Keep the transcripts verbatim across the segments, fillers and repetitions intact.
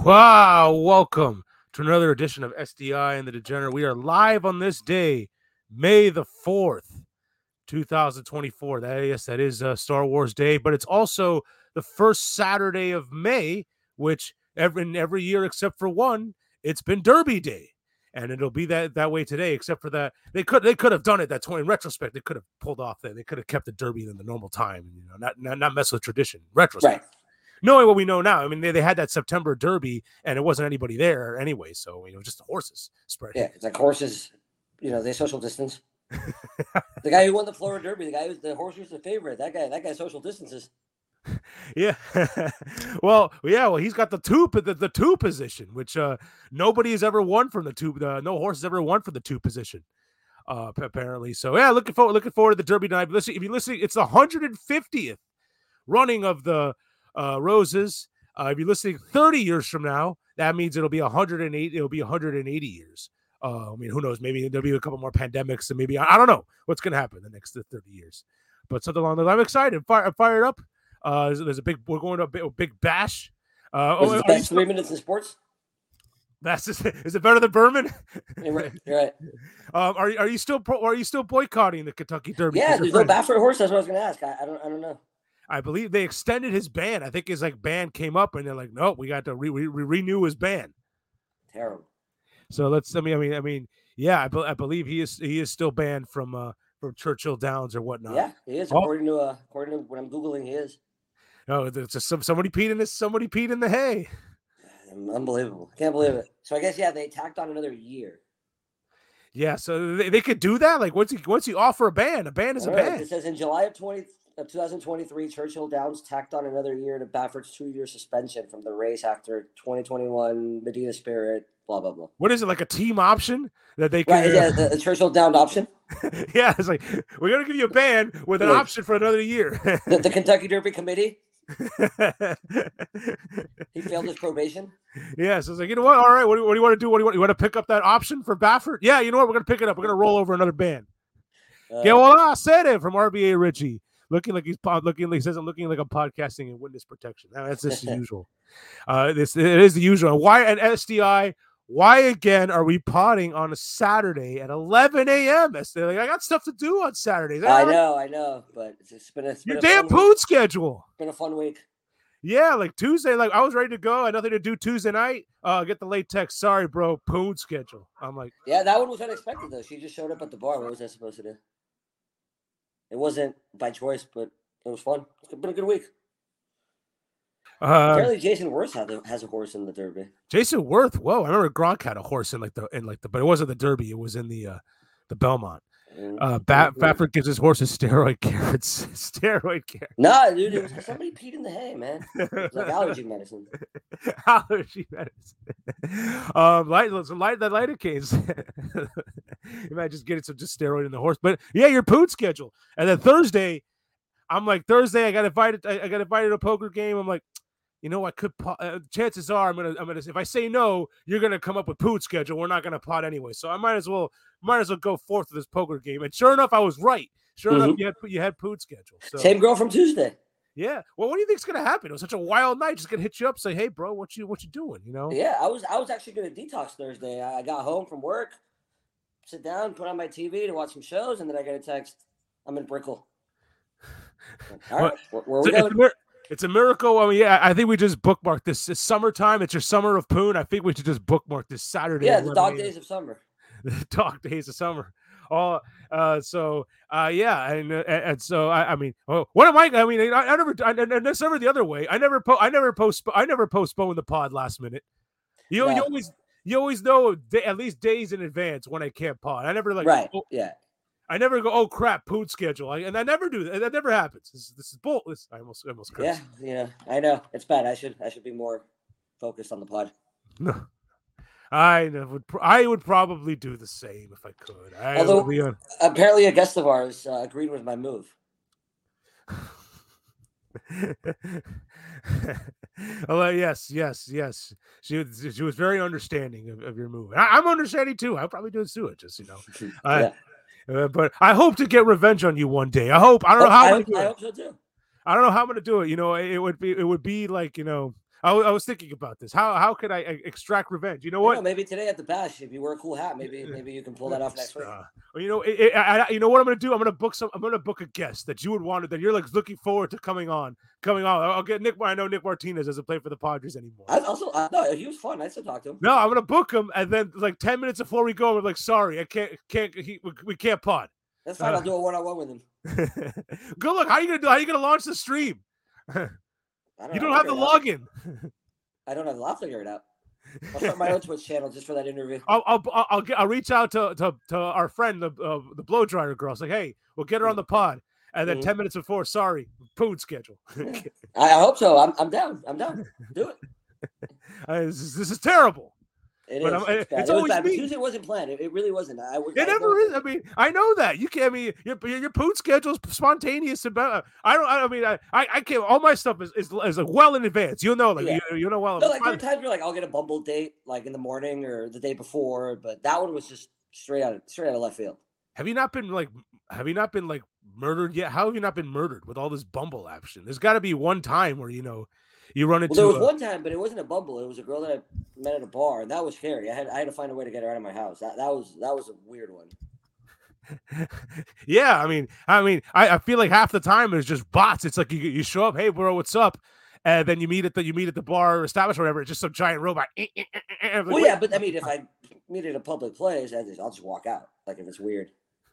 Wow, welcome to another edition of S D I and the Degenerate. We are live on this day, May the fourth, two thousand twenty-four. That, yes, that is uh, Star Wars Day, but it's also the first Saturday of May, which every, every year except for one, it's been Derby Day. And it'll be that, that way today, except for that they could they could have done it that twenty in retrospect. They could have pulled off that. They could have kept the Derby in the normal time, you know, not not, not mess with tradition. Retrospect. Right. Knowing what we know now, I mean, they, they had that September Derby, and it wasn't anybody there anyway, so, you know, just the horses spread. Yeah, it's like horses, you know, they social distance. The guy who won the Florida Derby, the guy who's the horse was the favorite. That guy, that guy social distances. Yeah. well, yeah, well, he's got the two the, the two position, which uh, nobody has ever won from the two. Uh, no horse has ever won from the two position, uh, apparently. So yeah, looking forward, looking forward to the Derby tonight. But listen, if you're listening, it's the one hundred fiftieth running of the uh, Roses. Uh, if you're listening thirty years from now, that means it'll be one hundred eight. It'll be one hundred eighty years. Uh, I mean, who knows? Maybe there'll be a couple more pandemics, and maybe I, I don't know what's going to happen in the next thirty years. But something along those lines. I'm excited. Fire, I'm fired up. Uh, there's, there's a big. We're going to a big, a big bash. Uh, oh, the best three minutes in sports. That's just, is it better than Berman? You're right. You're right. Um, are are you still pro, are you still boycotting the Kentucky Derby? Yeah, there's no Baffert horse. That's what I was going to ask. I, I don't I don't know. I believe they extended his ban. I think his like ban came up, and they're like, no, we got to re- re- renew his ban. Terrible. So let's. I mean, I mean, I mean, yeah, I, be, I believe he is he is still banned from uh from Churchill Downs or whatnot. Yeah, he is. According oh. to uh, according to what I'm googling, he is. No, it's just some somebody peed in this. Somebody peed in the hay. Unbelievable! I can't believe it. So I guess yeah, they tacked on another year. Yeah, so they, they could do that. Like once you once you offer a ban, a ban is All a right. ban. It says in July of twenty of twenty twenty-three, Churchill Downs tacked on another year to Baffert's two-year suspension from the race after twenty twenty-one Medina Spirit. Blah blah blah. What is it, like a team option that they can? Right, yeah, the, the Churchill Downs option. Yeah, it's like we're gonna give you a ban with an yeah. option for another year. the, the Kentucky Derby Committee. He failed his probation. Yeah, so it's like, you know what? All right, what do, what do you want to do? What do you want? You want to pick up that option for Baffert? Yeah, you know what? We're gonna pick it up. We're gonna roll over another ban. Uh, yeah, well, I said it from R B A Richie, looking like he's looking like he says I'm looking like I'm podcasting in witness protection. Now, that's just the usual. Uh, this it is the usual. Why at S D I? Why again are we potting on a Saturday at eleven a.m.? Like, I got stuff to do on Saturdays. I know, I know, but it's, it's been a it's been your a damn poon schedule. It's been a fun week. Yeah, like Tuesday, like I was ready to go. I had nothing to do Tuesday night. Uh, get the late text. Sorry, bro. Poon schedule. I'm like, yeah, that one was unexpected though. She just showed up at the bar. What was I supposed to do? It wasn't by choice, but it was fun. It's been a good week. Uh, Apparently, Jason Worth has a, has a horse in the Derby. Jason Worth, whoa! I remember Gronk had a horse in like the in like the, but it wasn't the Derby. It was in the uh, the Belmont. Uh, ba- Baffert gives his horses steroid carrots. Steroid carrots. No, dude, it was somebody peed in the hay, man. It's like allergy medicine. Allergy medicine. Um, light, some light, the lidocaines. You might just get some just steroid in the horse, but yeah, your poon schedule. And then Thursday, I'm like Thursday. I got invited. I, I got invited to a poker game. I'm like, you know, I could pot. Uh, chances are, I'm gonna, I'm gonna. If I say no, you're gonna come up with poon schedule. We're not gonna pot anyway, so I might as well, might as well go forth to this poker game. And sure enough, I was right. Sure mm-hmm. enough, you had you had poon schedule. So. Same girl from Tuesday. Yeah. Well, what do you think's gonna happen? It was such a wild night. Just gonna hit you up, say, hey, bro, what you what you doing? You know? Yeah, I was I was actually gonna detox Thursday. I got home from work, sit down, put on my T V to watch some shows, and then I got a text. I'm in Brickell. All right, where, where are we going? It's a miracle. I mean, yeah, I think we just bookmarked this. It's summertime. It's your summer of poon. I think we should just bookmark this Saturday. Yeah, the dog days of summer. The dog days of summer. Oh, uh, so uh, yeah, and, and and so I, I mean, oh, what am I? I mean, I, I never, I, and it's never the other way. I never, po- I never post, I never postpone the pod last minute. You, no. you always, you always know day, at least days in advance when I can't pod. I never like, right? Oh, yeah. I never go, oh crap, poon schedule, I, and I never do that. That never happens. This, this is bull. This, I almost, I almost cursed. Yeah, yeah, I know it's bad. I should, I should be more focused on the pod. No, I would, I would probably do the same if I could. I Although on... apparently a guest of ours uh, agreed with my move. Oh yes, yes, yes. She she was very understanding of, of your move. I, I'm understanding too. I'll probably do it too. It just you know. I, yeah. Uh, but I hope to get revenge on you one day. I hope. I don't know how. I, I'm hope, do I it. hope so too. I don't know how I'm going to do it. You know, it, it would be. It would be like you know. I, I was thinking about this. How how could I extract revenge? You know what? Know, maybe today at the bash, if you wear a cool hat, maybe maybe you can pull that off next week. Uh, you know, it, it, I, you know what I'm going to do? I'm going to book some. I'm going to book a guest that you would want to. That you're like looking forward to coming on. Coming on. I'll get Nick. I know Nick Martinez doesn't play for the Padres anymore. I also I, no, he was fun. I still talk to him. No, I'm going to book him, and then like ten minutes before we go, I'm like, sorry, I can't can't he, we, we can't pod. That's fine. Uh, I'll do a one on one with him. Good luck. How are you going to do? How are you going to launch the stream? I don't you don't have the login. I don't know. I'll figure it out. I'll start my own Twitch channel just for that interview. I'll I'll I'll, get, I'll reach out to, to, to our friend the uh, the blow dryer girl. It's like, hey, we'll get her on the pod, and then mm-hmm. ten minutes before, sorry, food schedule. I hope so. I'm I'm down. I'm down. Do it. Uh, this, is, this is terrible. It but is. It's, it's it always bad. But Tuesday wasn't planned. It, it really wasn't. I was. It I never is. I mean, I know that you can't. I mean, your your food schedule is spontaneous. About I don't. I mean, I I can't. All my stuff is is, is like well in advance. You'll know, like yeah. you, you know well. No, like there are times where like I'll get a Bumble date like in the morning or the day before, but that one was just straight out of straight out of left field. Have you not been like? Have you not been like murdered yet? How have you not been murdered with all this Bumble action? There's got to be one time where you know. You run into. Well, there was a, one time, but it wasn't a Bumble. It was a girl that I met at a bar, and that was scary. I had I had to find a way to get her out of my house. That that was that was a weird one. Yeah, I mean, I mean, I, I feel like half the time it's just bots. It's like you you show up, hey bro, what's up, and then you meet at the you meet at the bar or establishment or whatever. It's just some giant robot. Like, well, yeah, but I mean, if I meet at a public place, I just, I'll just walk out. Like if it's weird.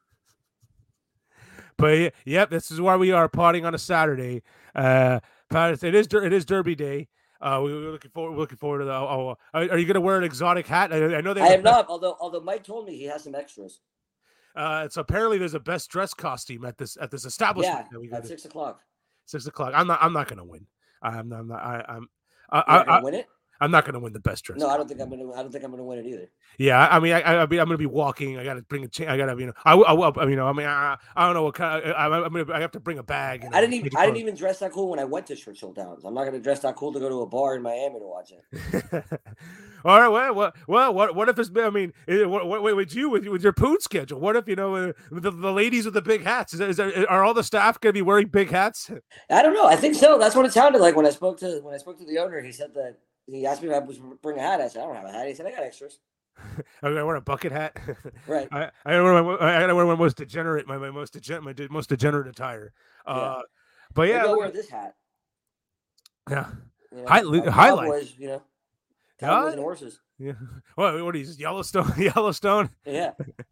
But yep, this is why we are potting on a Saturday. Uh, It is it is Derby Day. Uh, we, we're looking forward. We're looking forward to the. Oh, are, are you going to wear an exotic hat? I, I know they. I am not. Although although Mike told me he has some extras. Uh, it's apparently there's a best dress costume at this at this establishment. Yeah, at six o'clock. Six o'clock. I'm not. I'm not going to win. I'm not. I'm not. I, I'm. I, I, I, win it. I'm not going to win the best dress. No, I don't think I'm going to. I don't think I'm going to win it either. Yeah, I mean, I, I, I mean, I'm going to be walking. I got to bring a. Cha- I got to, you know, I, I, I, you know, I mean, I, I don't know what kind. Of, I, I'm going to. I have to bring a bag. And I didn't even. I didn't even dress that cool when I went to Churchill Downs. I'm not going to dress that cool to go to a bar in Miami to watch it. All right. Well, well, well, what, what if it's? I mean, what, what, with you with with your food schedule? What if you know uh, the, the ladies with the big hats? Is, there, is there, are all the staff going to be wearing big hats? I don't know. I think so. That's what it sounded like when I spoke to when I spoke to the owner. He said that. He asked me if I was bring a hat. I said I don't have a hat. He said I got extras. I'm gonna wear a bucket hat. Right. I I wear my I gotta wear my most degenerate my, my most degenerate my de- most degenerate attire. Uh, yeah. But yeah, Maybe I'll wear this hat. Yeah. You know, Hi- highlight. Cowboys, you know, cowboys uh, and horses. Yeah. What? What is Yellowstone? Yellowstone. Yeah.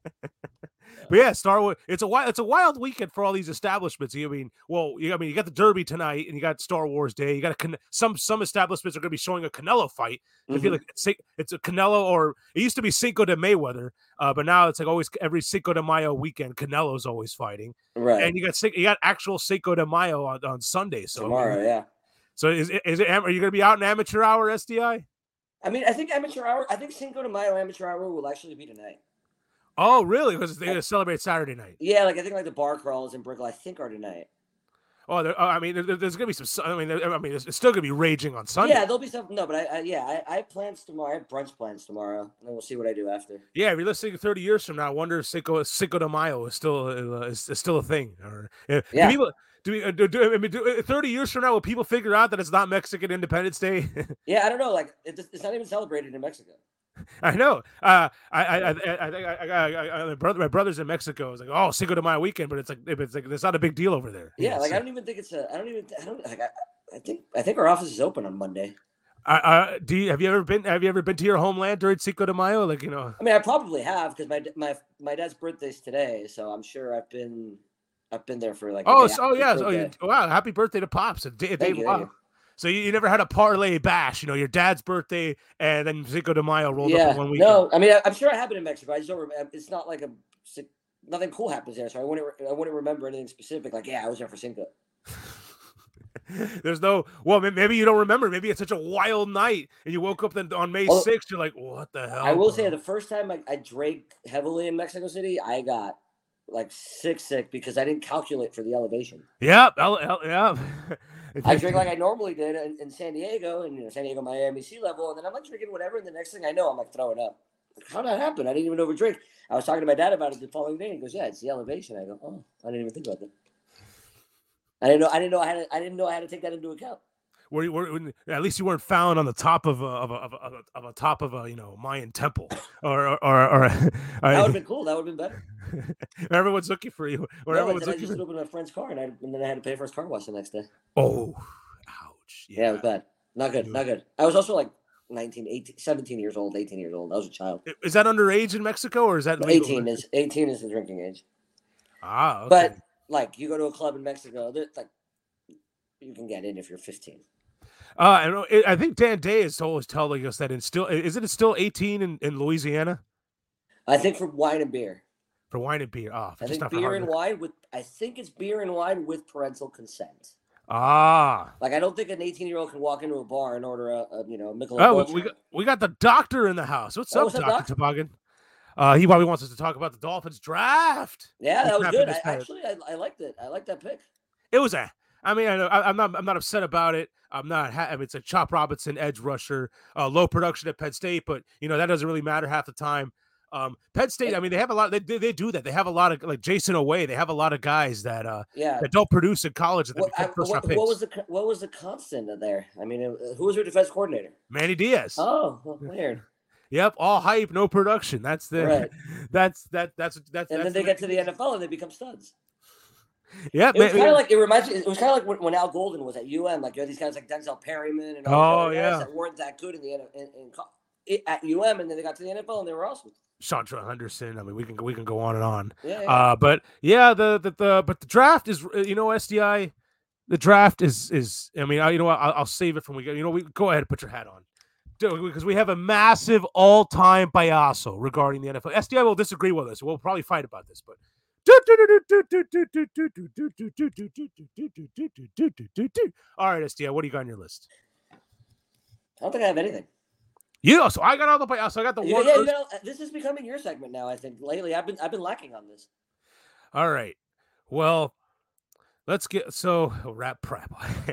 But yeah, Star Wars. It's a wild. It's a wild weekend for all these establishments. You I mean, well, you, I mean, you got the Derby tonight, and you got Star Wars Day. You got a some some establishments are going to be showing a Canelo fight. Mm-hmm. I feel like it's, it's a Canelo, or it used to be Cinco de Mayweather, uh, but now it's like always every Cinco de Mayo weekend, Canelo's always fighting. Right. And you got you got actual Cinco de Mayo on, on Sunday. So tomorrow, I mean, yeah. So is it, is it? Are you going to be out in amateur hour, S D I? I mean, I think amateur hour. I think Cinco de Mayo amateur hour will actually be tonight. Oh, really? Because they're going to celebrate Saturday night. Yeah, like I think like the bar crawls in Brickell, I think are tonight. Oh, there, I mean, there, there's going to be some. I mean, there, I mean, it's still going to be raging on Sunday. Yeah, there'll be some. No, but I, I yeah, I, I have plans tomorrow. I have brunch plans tomorrow, and then we'll see what I do after. Yeah, if you're listening thirty years from now, I wonder if Cinco, Cinco de Mayo is still uh, is, is still a thing. Or uh, yeah. Do people, do, we, uh, do, do, I mean, do, thirty years from now, will people figure out that it's not Mexican Independence Day? Yeah, I don't know. Like, it, it's not even celebrated in Mexico. I know. Uh, I, I, I, I think I, I, I, I, brother, my brother's in Mexico. It's like, oh, Cinco de Mayo weekend, but it's like, it's like, it's not a big deal over there. Yeah, yeah like so. I don't even think it's a. I don't even. I don't. Like, I, I think. I think our office is open on Monday. Uh, uh, do you have you ever been? Have you ever been to your homeland during Cinco de Mayo? Like, you know. I mean, I probably have because my my my dad's birthday's today, so I'm sure I've been. I've been there for like. Oh, so, oh yeah. Oh, you, wow! Happy birthday to Pops! A day, a day, you, wow. So you, you never had a parlay bash, you know, your dad's birthday and then Cinco de Mayo rolled yeah, up in one weekend. No, I mean, I, I'm sure I have it in Mexico. I just don't remember. It's not like a nothing cool happens there, so I wouldn't. I wouldn't remember anything specific. Like, yeah, I was there for Cinco. There's no. Well, maybe you don't remember. Maybe it's such a wild night, and you woke up then on May sixth. You're like, what the hell? I will bro? say the first time I, I drank heavily in Mexico City, I got like sick, sick because I didn't calculate for the elevation. Yep. L- L- yeah. I drink like I normally did in, in San Diego and you know, San Diego, Miami sea level, and then I'm like drinking whatever, and the next thing I know, I'm like throwing up. Like, how did that happen? I didn't even overdrink. I was talking to my dad about it the following day, and he goes, "Yeah, it's the elevation." I go, "Oh, I didn't even think about that. I didn't know. I didn't know I had. To, I didn't know I had to take that into account." where you were, at least you weren't found on the top of a of a of a, of a top of a you know Mayan temple, or or or, or that would have been cool. That would have been better. Everyone's looking for you. Or no, everyone's I looking just for... opened my friend's car, and, I, and then I had to pay for his car wash the next day. Oh, ouch! Yeah, yeah it was bad. Not good. Not good. I was also like nineteen, eighteen, seventeen years old, eighteen years old. I was a child. Is that underage in Mexico, or is that legal? eighteen is eighteen is the drinking age. Ah, okay. But like you go to a club in Mexico, like you can get in if you're fifteen. Uh, and I think Dan Day is always telling us that in still is it still eighteen in, in Louisiana? I think for wine and beer. For wine and beer, oh, I think beer and wine with. I think it's beer and wine with parental consent. Ah, like I don't think an eighteen-year-old can walk into a bar and order a, a you know Michelob. Oh, we got we got the doctor in the house. What's oh, up, what's Doctor Doc? Toboggan? Uh, he probably wants us to talk about the Dolphins draft. Yeah, that was good. I, actually, I, I liked it. I liked that pick. It was a. I mean, I, I'm not. I'm not upset about it. I'm not. I mean, it's a Chop Robinson edge rusher, uh, low production at Penn State, but you know that doesn't really matter half the time. Um, Penn State. I mean, they have a lot. They, they they do that. They have a lot of like Jason Away. They have a lot of guys that uh yeah that don't produce in college. That what, I, what, what was the what was the constant there? I mean, it, who was your defense coordinator? Manny Diaz. Oh, well, weird. Yep, all hype, no production. That's the. Right. That's that. That's that's. And that's then they the get to the N F L and they become studs. Yeah, it was kind of like it reminds me. It was kind of like when, when Al Golden was at U M. Like you had these guys like Denzel Perryman and all oh these yeah guys that weren't that good in the in, in, in, at U M, and then they got to the N F L and they were awesome. Chantra Henderson. I mean, we can we can go on and on. Yeah, yeah. Uh, but yeah, the, the the but the draft is you know S D I, the draft is is. I mean, I, you know what? I'll, I'll save it from we go. You know, we go ahead and put your hat on. Because we have a massive all-time payaso regarding the N F L. S D I will disagree with us. We'll probably fight about this, but all right, S D I, what do you got on your list? I don't think I have anything. Yeah, so I got all the payaso. I got the yeah, one. Yeah, you know, this is becoming your segment now. I think lately I've been I've been lacking on this. All right, well, let's get so rap prep.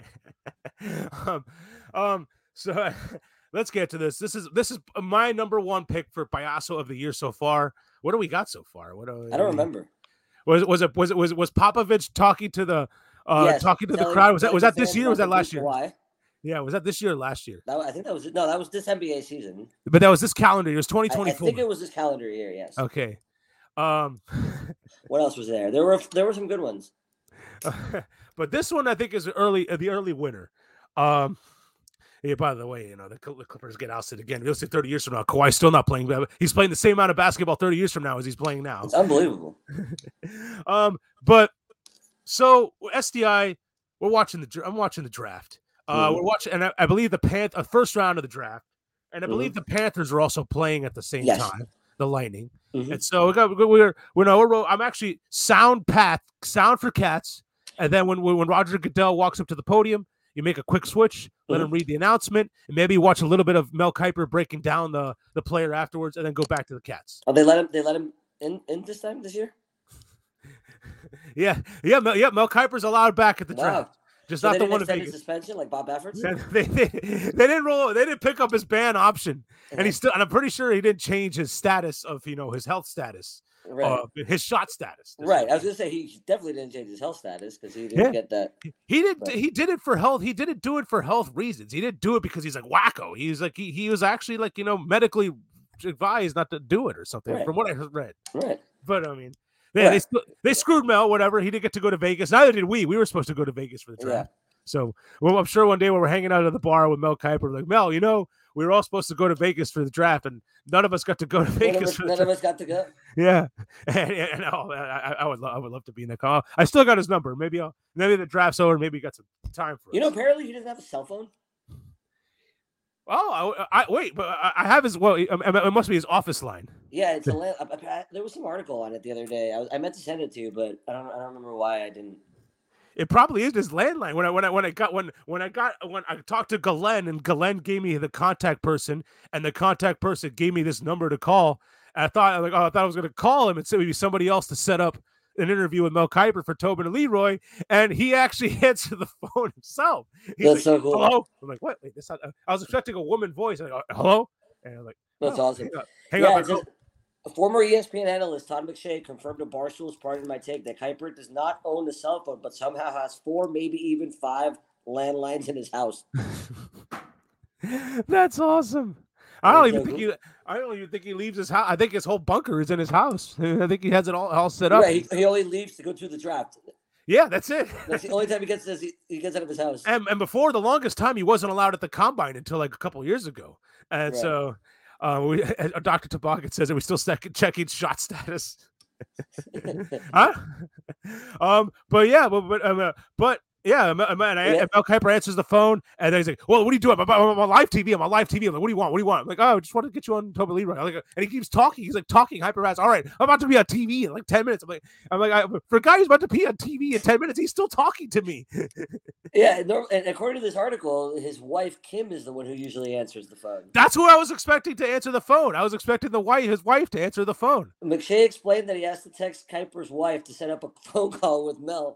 um, um, so. Let's get to this. This is this is my number one pick for payaso of the year so far. What do we got so far? What do, I don't remember. Was was it was it was was Popovich talking to the uh yes, talking to the crowd? Was that was that this year? Or was that last year? Why? Yeah, was that this year or last year? That, I think that was no, that was this N B A season. But that was this calendar year. It was twenty twenty-four. I, I think it was this calendar year. Yes. Okay. Um. What else was there? There were there were some good ones. But this one I think is early uh, the early winner. Um. Yeah, by the way, you know, the Clippers get ousted again. We'll see thirty years from now. Kawhi's still not playing. He's playing the same amount of basketball thirty years from now as he's playing now. It's unbelievable. um, but so S D I, we're watching the. I'm watching the draft. Uh, mm-hmm. We're watching, and I, I believe the Panth, uh, first round of the draft, and I believe mm-hmm. the Panthers are also playing at the same yes. time. The Lightning, mm-hmm. and so we got we're we're no we're I'm actually sound path sound for cats, and then when when Roger Goodell walks up to the podium. You make a quick switch, let mm-hmm. him read the announcement, and maybe watch a little bit of Mel Kiper breaking down the, the player afterwards, and then go back to the Cats. Oh, they let him. They let him in, in this time this year. yeah, yeah, Mel, yeah. Mel Kiper's allowed back at the wow. draft, just so not the one in Vegas. Suspension like Bob Efforts. Yeah, they, they, they didn't roll. They didn't pick up his ban option, mm-hmm. and he still. And I'm pretty sure he didn't change his status of you know his health status. Right. Uh, his shot status. Right. I was gonna say he definitely didn't change his health status because he didn't yeah. get that. He did. But. He did it for health. He didn't do it for health reasons. He didn't do it because he's like wacko. He's like he, he was actually like you know medically advised not to do it or something. Right. From what I read. Right. But I mean, yeah, right. they they screwed Mel. Whatever. He didn't get to go to Vegas. Neither did we. We were supposed to go to Vegas for the draft. Yeah. So well, I'm sure one day when we're hanging out at the bar with Mel Kiper, we're like Mel, you know. We were all supposed to go to Vegas for the draft, and none of us got to go to Vegas. None of us, for none of us got to go. Yeah, and, and oh, I, I would, love, I would love to be in the call. I still got his number. Maybe I'll, maybe the draft's over. Maybe he got some time for. You us. know, apparently he doesn't have a cell phone. Oh, I, I wait, but I have his. Well, it must be his office line. Yeah, it's a. I, there was some article on it the other day. I, was, I meant to send it to you, but I don't. I don't remember why I didn't. It probably is his landline. When I when I when I got when when I got when I talked to Galen and Galen gave me the contact person and the contact person gave me this number to call. And I thought like oh I thought I was going to call him and say maybe somebody else to set up an interview with Mel Kiper for Tobin and Leroy, and he actually answered the phone himself. He's That's like, so cool. Hello. I'm like what? Wait, this not, I was expecting a woman voice. I'm like, hello. And I'm like that's oh, awesome. Hang up. Hang yeah, up. Just, a former E S P N analyst, Todd McShay, confirmed to Barstool's Pardon My Take that Kiper does not own the cell phone, but somehow has four, maybe even five landlines in his house. That's awesome. I don't even think he. I don't even think he leaves his house. I think his whole bunker is in his house. I think he has it all, all set up. Right, he, he only leaves to go to the draft. Yeah, that's it. That's the only time he gets this. He, he gets out of his house. And and before the longest time, he wasn't allowed at the combine until like a couple of years ago. And right. so, uh, we, uh, Doctor Toboggan says that we still second checking shot status. huh? Um, but yeah, but but um, uh, but. Yeah, and, I, yeah. Mel Kiper answers the phone, and then he's like, "Well, what are you doing? I'm, I'm on live T V. I'm on live T V." I'm like, "What do you want? What do you want?" I'm like, "Oh, I just want to get you on Toby Leroy." I'm like, and he keeps talking. He's like talking hyper fast. All right, I'm about to be on T V in like ten minutes. I'm like, I'm like, I, for a guy who's about to be on T V in ten minutes, he's still talking to me. Yeah, and according to this article, his wife Kim is the one who usually answers the phone. That's who I was expecting to answer the phone. I was expecting the wife, his wife, to answer the phone. McShay explained that he has to text Kiper's wife to set up a phone call with Mel.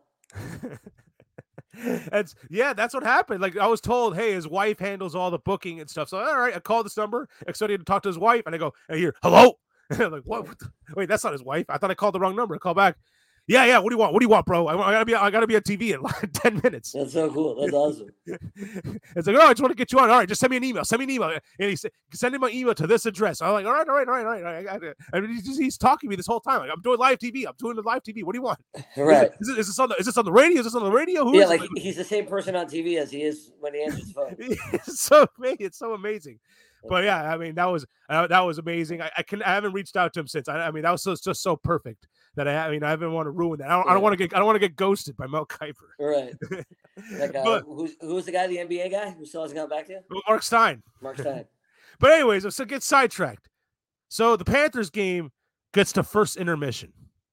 That's yeah, that's what happened. Like I was told, hey, his wife handles all the booking and stuff. So all right, I called this number, excited to talk to his wife, and I go, I hear, hello. And I'm like, what? what Wait, that's not his wife. I thought I called the wrong number. I call back. Yeah, yeah. What do you want? What do you want, bro? I, I gotta be, I gotta be on T V in like ten minutes. That's so cool. That's awesome. It's like, oh, I just want to get you on. All right, just send me an email. Send me an email. And he said, send him my email to this address. I'm like, all right, all right, all right, all right. All right. I got it. I mean, he's, just, he's talking to me this whole time. Like, I'm doing live T V. I'm doing the live T V. What do you want? Right. Is, it, is, this on the, is this on the radio? Is this on the radio? Who yeah, is like it? he's the same person on T V as he is when he answers the phone. It's so it's so amazing. But yeah, I mean that was uh, that was amazing. I, I can I haven't reached out to him since. I, I mean that was so, just so perfect that I I mean I haven't want to ruin that. I don't, yeah. I don't want to get I don't want to get ghosted by Mel Kiper. Right. That guy, but, who's who's the guy, the N B A guy who still hasn't got back to you? Mark Stein. Mark Stein. But anyways, let's get sidetracked. So the Panthers game gets to first intermission.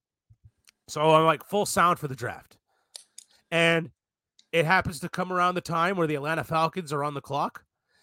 So I'm like full sound for the draft, and it happens to come around the time where the Atlanta Falcons are on the clock,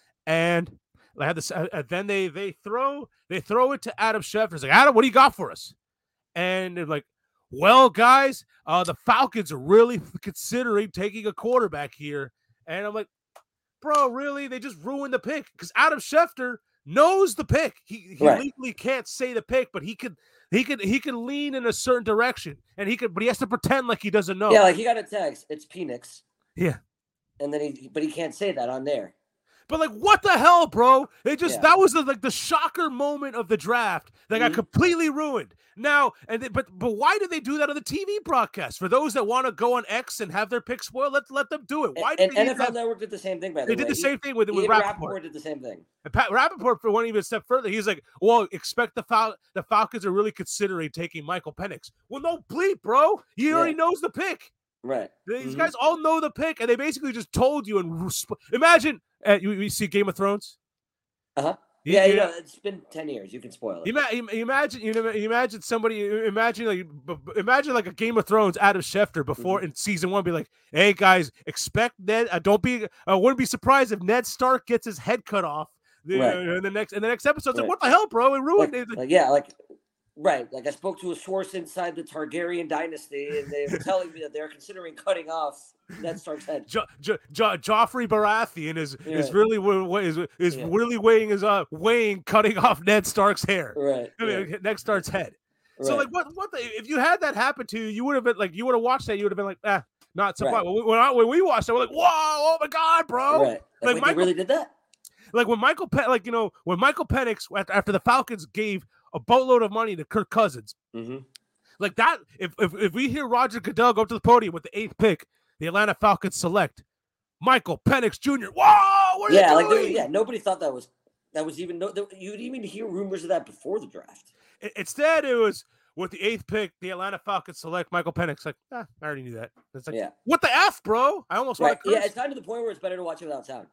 and I had this. Uh, then they they throw they throw it to Adam Schefter. It's like, Adam, what do you got for us? And they're like, well, guys, uh, the Falcons are really considering taking a quarterback here. And I'm like, bro, really? They just ruined the pick because Adam Schefter knows the pick. He he right. legally can't say the pick, but he could he could he could lean in a certain direction, and he could, but he has to pretend like he doesn't know. Yeah, like he got a text. It's Penix. Yeah, and then he, but he can't say that on there. But like, what the hell, bro? They just yeah. that was the, like the shocker moment of the draft that mm-hmm. got completely ruined. Now, and they, but but why did they do that on the T V broadcast? For those that want to go on X and have their picks spoiled, let let them do it. Why? And, did and N F L Network did the same thing. By the they way, did the he, same thing with with Rappaport. Rappaport. Did the same thing. And Pat Rappaport went even a step further. He's like, "Well, expect the Fal- the Falcons are really considering taking Michael Penix." Well, no bleep, bro. He yeah. already knows the pick. Right. These mm-hmm. guys all know the pick, and they basically just told you. And imagine uh, you, you see Game of Thrones. Uh huh. Yeah, you, you know, it's been ten years. You can spoil it. Imagine, imagine, you know, imagine somebody, imagine, like, imagine like a Game of Thrones Adam Schefter before mm-hmm. in season one, be like, "Hey guys, expect Ned. Uh, don't be. I uh, wouldn't be surprised if Ned Stark gets his head cut off the, right. uh, in the next in the next episode." Right. Like, what the hell, bro? It ruined like, it. Like, yeah, like. Right, like I spoke to a source inside the Targaryen dynasty, and they were telling me that they're considering cutting off Ned Stark's head. Jo- jo- jo- Joffrey Baratheon is yeah. is really is is yeah. really weighing his uh weighing cutting off Ned Stark's hair. Right, I mean, yeah. Ned Stark's head. Right. So like, what what the, if you had that happen to you? You would have been like, you would have watched that. You would have been like, ah, not so right. When, I, when we watched it, we're like, whoa, oh my god, bro! Right, like, like Michael, really did that. Like when Michael, Pe- like you know, when Michael Penix after, after the Falcons gave a boatload of money to Kirk Cousins. Mm-hmm. Like that, if, if if we hear Roger Goodell go up to the podium with the eighth pick, the Atlanta Falcons select Michael Penix Junior Whoa! What are yeah, you like doing? yeah, nobody thought that was that was even no. You'd even hear rumors of that before the draft. Instead, it was with the eighth pick, the Atlanta Falcons select Michael Penix. Like, ah, I already knew that. It's like, yeah. What the f, bro? I almost right. want to curse. Yeah, it's gotten to the point where it's better to watch it without sound.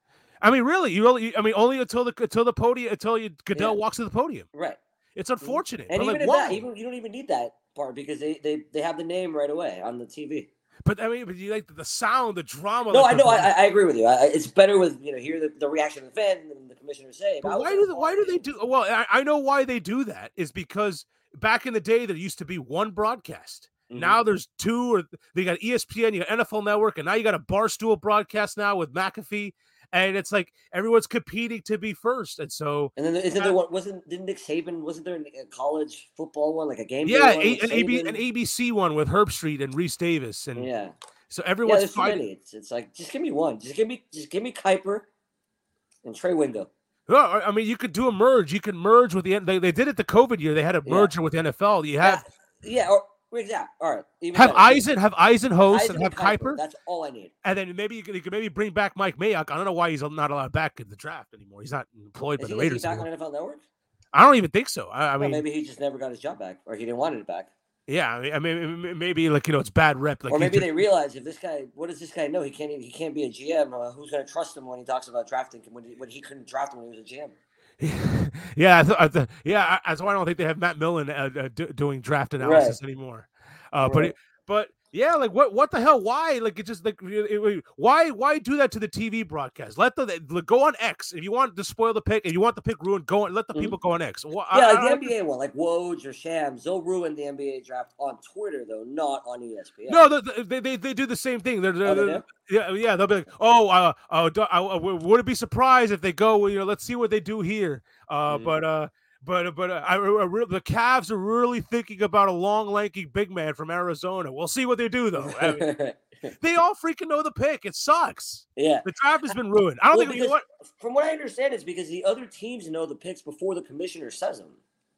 I mean, really, you really. I mean, only until the until the podium until you Goodell yeah. walks to the podium. Right. It's unfortunate. And but even like, if whoa. that, even you don't even need that part because they, they, they have the name right away on the T V. But I mean, but you like the sound, the drama. No, like I know. The, I, I agree with you. I, it's better with you know hear the, the reaction of the fan and the commissioner say. But why do why do they do? Well, I, I know why they do that is because back in the day there used to be one broadcast. Mm-hmm. Now there's two, or they got E S P N, you got N F L Network, and now you got a Barstool broadcast now with McAfee. And it's like everyone's competing to be first, and so. And then isn't there one? Wasn't didn't Nick Saban? Wasn't there a college football one, like a game? Yeah, one a, an, A B, an A B C one with Herb Street and Reese Davis, and yeah. So everyone's yeah, there's fighting. too many. It's, it's like just give me one. Just give me just give me Kuiper and Trey Wingo. Well, I mean, you could do a merge. You could merge with the they, they did it the COVID year. They had a merger yeah. with the N F L. You have yeah, yeah or, exactly. All right. Even have better. Eisen, have Eisen host, Eisen and have Kuiper. Kuiper. That's all I need. And then maybe you could, you could maybe bring back Mike Mayock. I don't know why he's not allowed back in the draft anymore. He's not employed is by he, the Raiders. Is he back anymore. on N F L Network? I don't even think so. I, I well, mean, maybe he just never got his job back, or he didn't want it back. Yeah, I mean, maybe like you know, it's bad rep. Like, or maybe they realize if this guy, what does this guy know? He can't. He can't be a G M. Uh, who's going to trust him when he talks about drafting? When he, when he couldn't draft him when he was a G M. yeah, I th- I th- yeah. That's why I don't think they have Matt Millen uh, uh, do- doing draft analysis right. anymore. Uh, right. But it, but. Yeah, like what? What the hell? Why? Like it just like it, it, why? Why do that to the T V broadcast? Let the like, go on X if you want to spoil the pick. If you want the pick ruined, go on. Let the mm-hmm. people go on X. Well, yeah, I, like I, the N B A one, like Woj or Shams, they'll ruin the N B A draft on Twitter though, not on E S P N. No, they they they, they do the same thing. They're, they're, oh, they they're yeah, yeah. They'll be like, oh, uh, uh, I, I wouldn't be surprised if they go. You know, let's see what they do here. Uh, mm-hmm. but uh. But but uh, I, I, I, the Cavs are really thinking about a long, lanky big man from Arizona. We'll see what they do, though. I mean, they all freaking know the pick. It sucks. Yeah, the draft has been ruined. I don't well, think. You know what? From what I understand, it's because the other teams know the picks before the commissioner says them.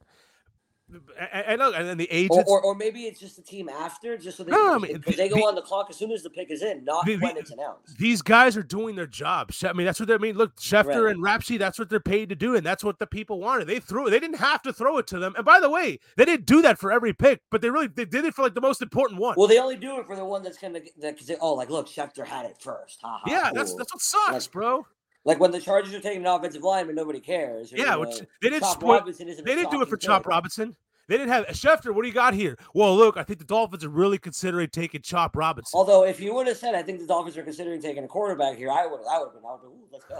And, and, and then the agents, or, or or maybe it's just the team after, just so they no, because I mean, the, they go the, on the clock as soon as the pick is in, not the, when it's announced. These guys are doing their job. I mean, that's what they I mean. Look, Schefter right. and Rapshi, that's what they're paid to do, and that's what the people wanted. They threw it. They didn't have to throw it to them. And by the way, they didn't do that for every pick, but they really they did it for like the most important one. Well, they only do it for the one that's gonna because they oh like look, Schefter had it first. Ha, ha, yeah, cool. that's that's what sucks, like, bro. Like when the Chargers are taking an offensive line, but nobody cares. Or, yeah, uh, which they didn't. Chop Split, Robinson isn't they didn't do it for pick. Chop Robinson. They didn't have Schefter. What do you got here? Well, look, I think the Dolphins are really considering taking Chop Robinson. Although, if you would have said, I think the Dolphins are considering taking a quarterback here, I would have. I would have been. I would have been. Ooh, let's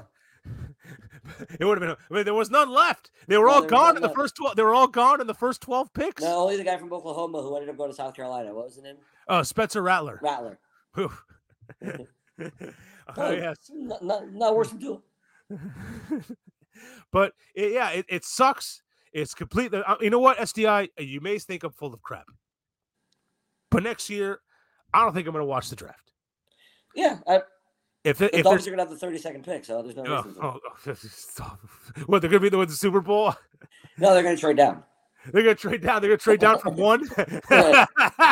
go. It would have been. I mean, there was none left. They were no, all gone in the left. first twelve. They were all gone in the first twelve picks. No, only the guy from Oklahoma who ended up going to South Carolina. What was his name? Oh, uh, Spencer Rattler. Rattler. oh oh yes. Not, not, not worse than two. But it, yeah, it, it sucks. It's completely. You know what, S D I? You may think I'm full of crap, but next year, I don't think I'm going to watch the draft. Yeah, I, if the if Dolphins are going to have the thirty-second pick, so there's no oh, reason. Oh, oh, what, they're going to be the ones the Super Bowl? No, they're going to trade down. They're going to trade down. They're going to trade down from one. They're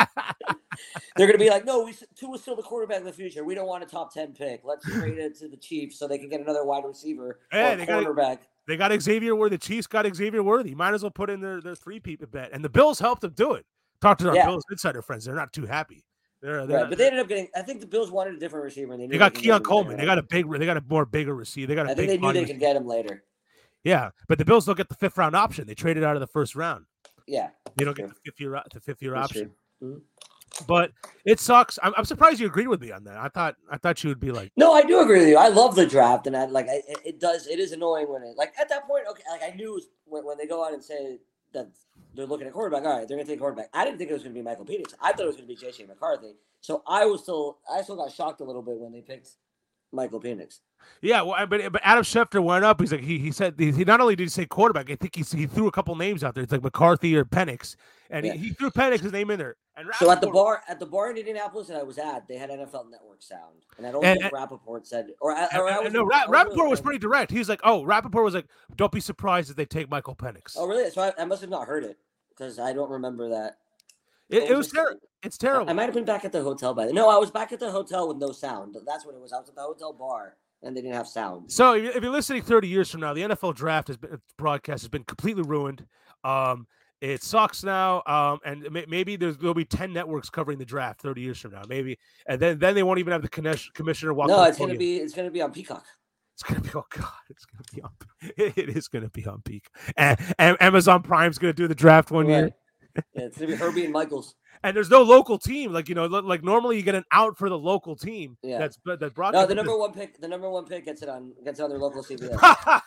going to be like, no, we two is still the quarterback in the future. We don't want a top ten pick. Let's trade it to the Chiefs so they can get another wide receiver hey, or a quarterback. Got, they got Xavier Worthy. The Chiefs got Xavier Worthy. Might as well put in their, their three people bet. And the Bills helped them do it. Talk to our yeah. Bills insider friends. They're not too happy. They're, they're right, not, but they ended up getting. I think the Bills wanted a different receiver. And they, they got they Keon Coleman. They got a big. They got a more bigger receiver. They got a I big think they knew they receiver. could get him later. Yeah, but the Bills don't get the fifth round option. They traded out of the first round. Yeah, you don't true. get the fifth year the fifth year that's option. Mm-hmm. But it sucks. I'm, I'm surprised you agreed with me on that. I thought I thought you would be like, no, I do agree with you. I love the draft, and I like I, it, it. Does it is annoying when it like at that point? Okay, like I knew when, when they go out and say that they're looking at quarterback. All right, they're gonna take quarterback. I didn't think it was gonna be Michael Penix. I thought it was gonna be J J McCarthy. So I was still I still got shocked a little bit when they picked Michael Penix. Yeah, well, but but Adam Schefter went up. He's like he he said he not only did he say quarterback, I think he he threw a couple names out there. It's like McCarthy or Penix, and yeah. he, he threw Penix's name in there. And so at the bar at the bar in Indianapolis that I was at, they had N F L Network sound, and I don't and, think and, Rappaport said or, or and, I was no Ra- Rappaport really was pretty direct. He was like, oh, Rappaport was like, don't be surprised if they take Michael Penix. Oh, really? So I, I must have not heard it because I don't remember that. It, it was terrible. It's terrible. I, I might have been back at the hotel by then. No, I was back at the hotel with no sound. That's what it was. I was at the hotel bar. And they didn't have sound. So if you're listening thirty years from now, the N F L draft has been broadcast has been completely ruined. Um, it sucks now. Um, and maybe there's there'll be ten networks covering the draft thirty years from now. Maybe, and then then they won't even have the commissioner walk. No, it's gonna be it's gonna be on Peacock. It's gonna be oh god, it's gonna be on. It is gonna be on Peacock. And, and Amazon Prime's gonna do the draft one right. year. Yeah, it's gonna be Herbie and Michaels. And there's no local team, like you know, like normally you get an out for the local team. Yeah, that's that brought. No, the number one pick, the number one pick gets it on gets it on their local C B S.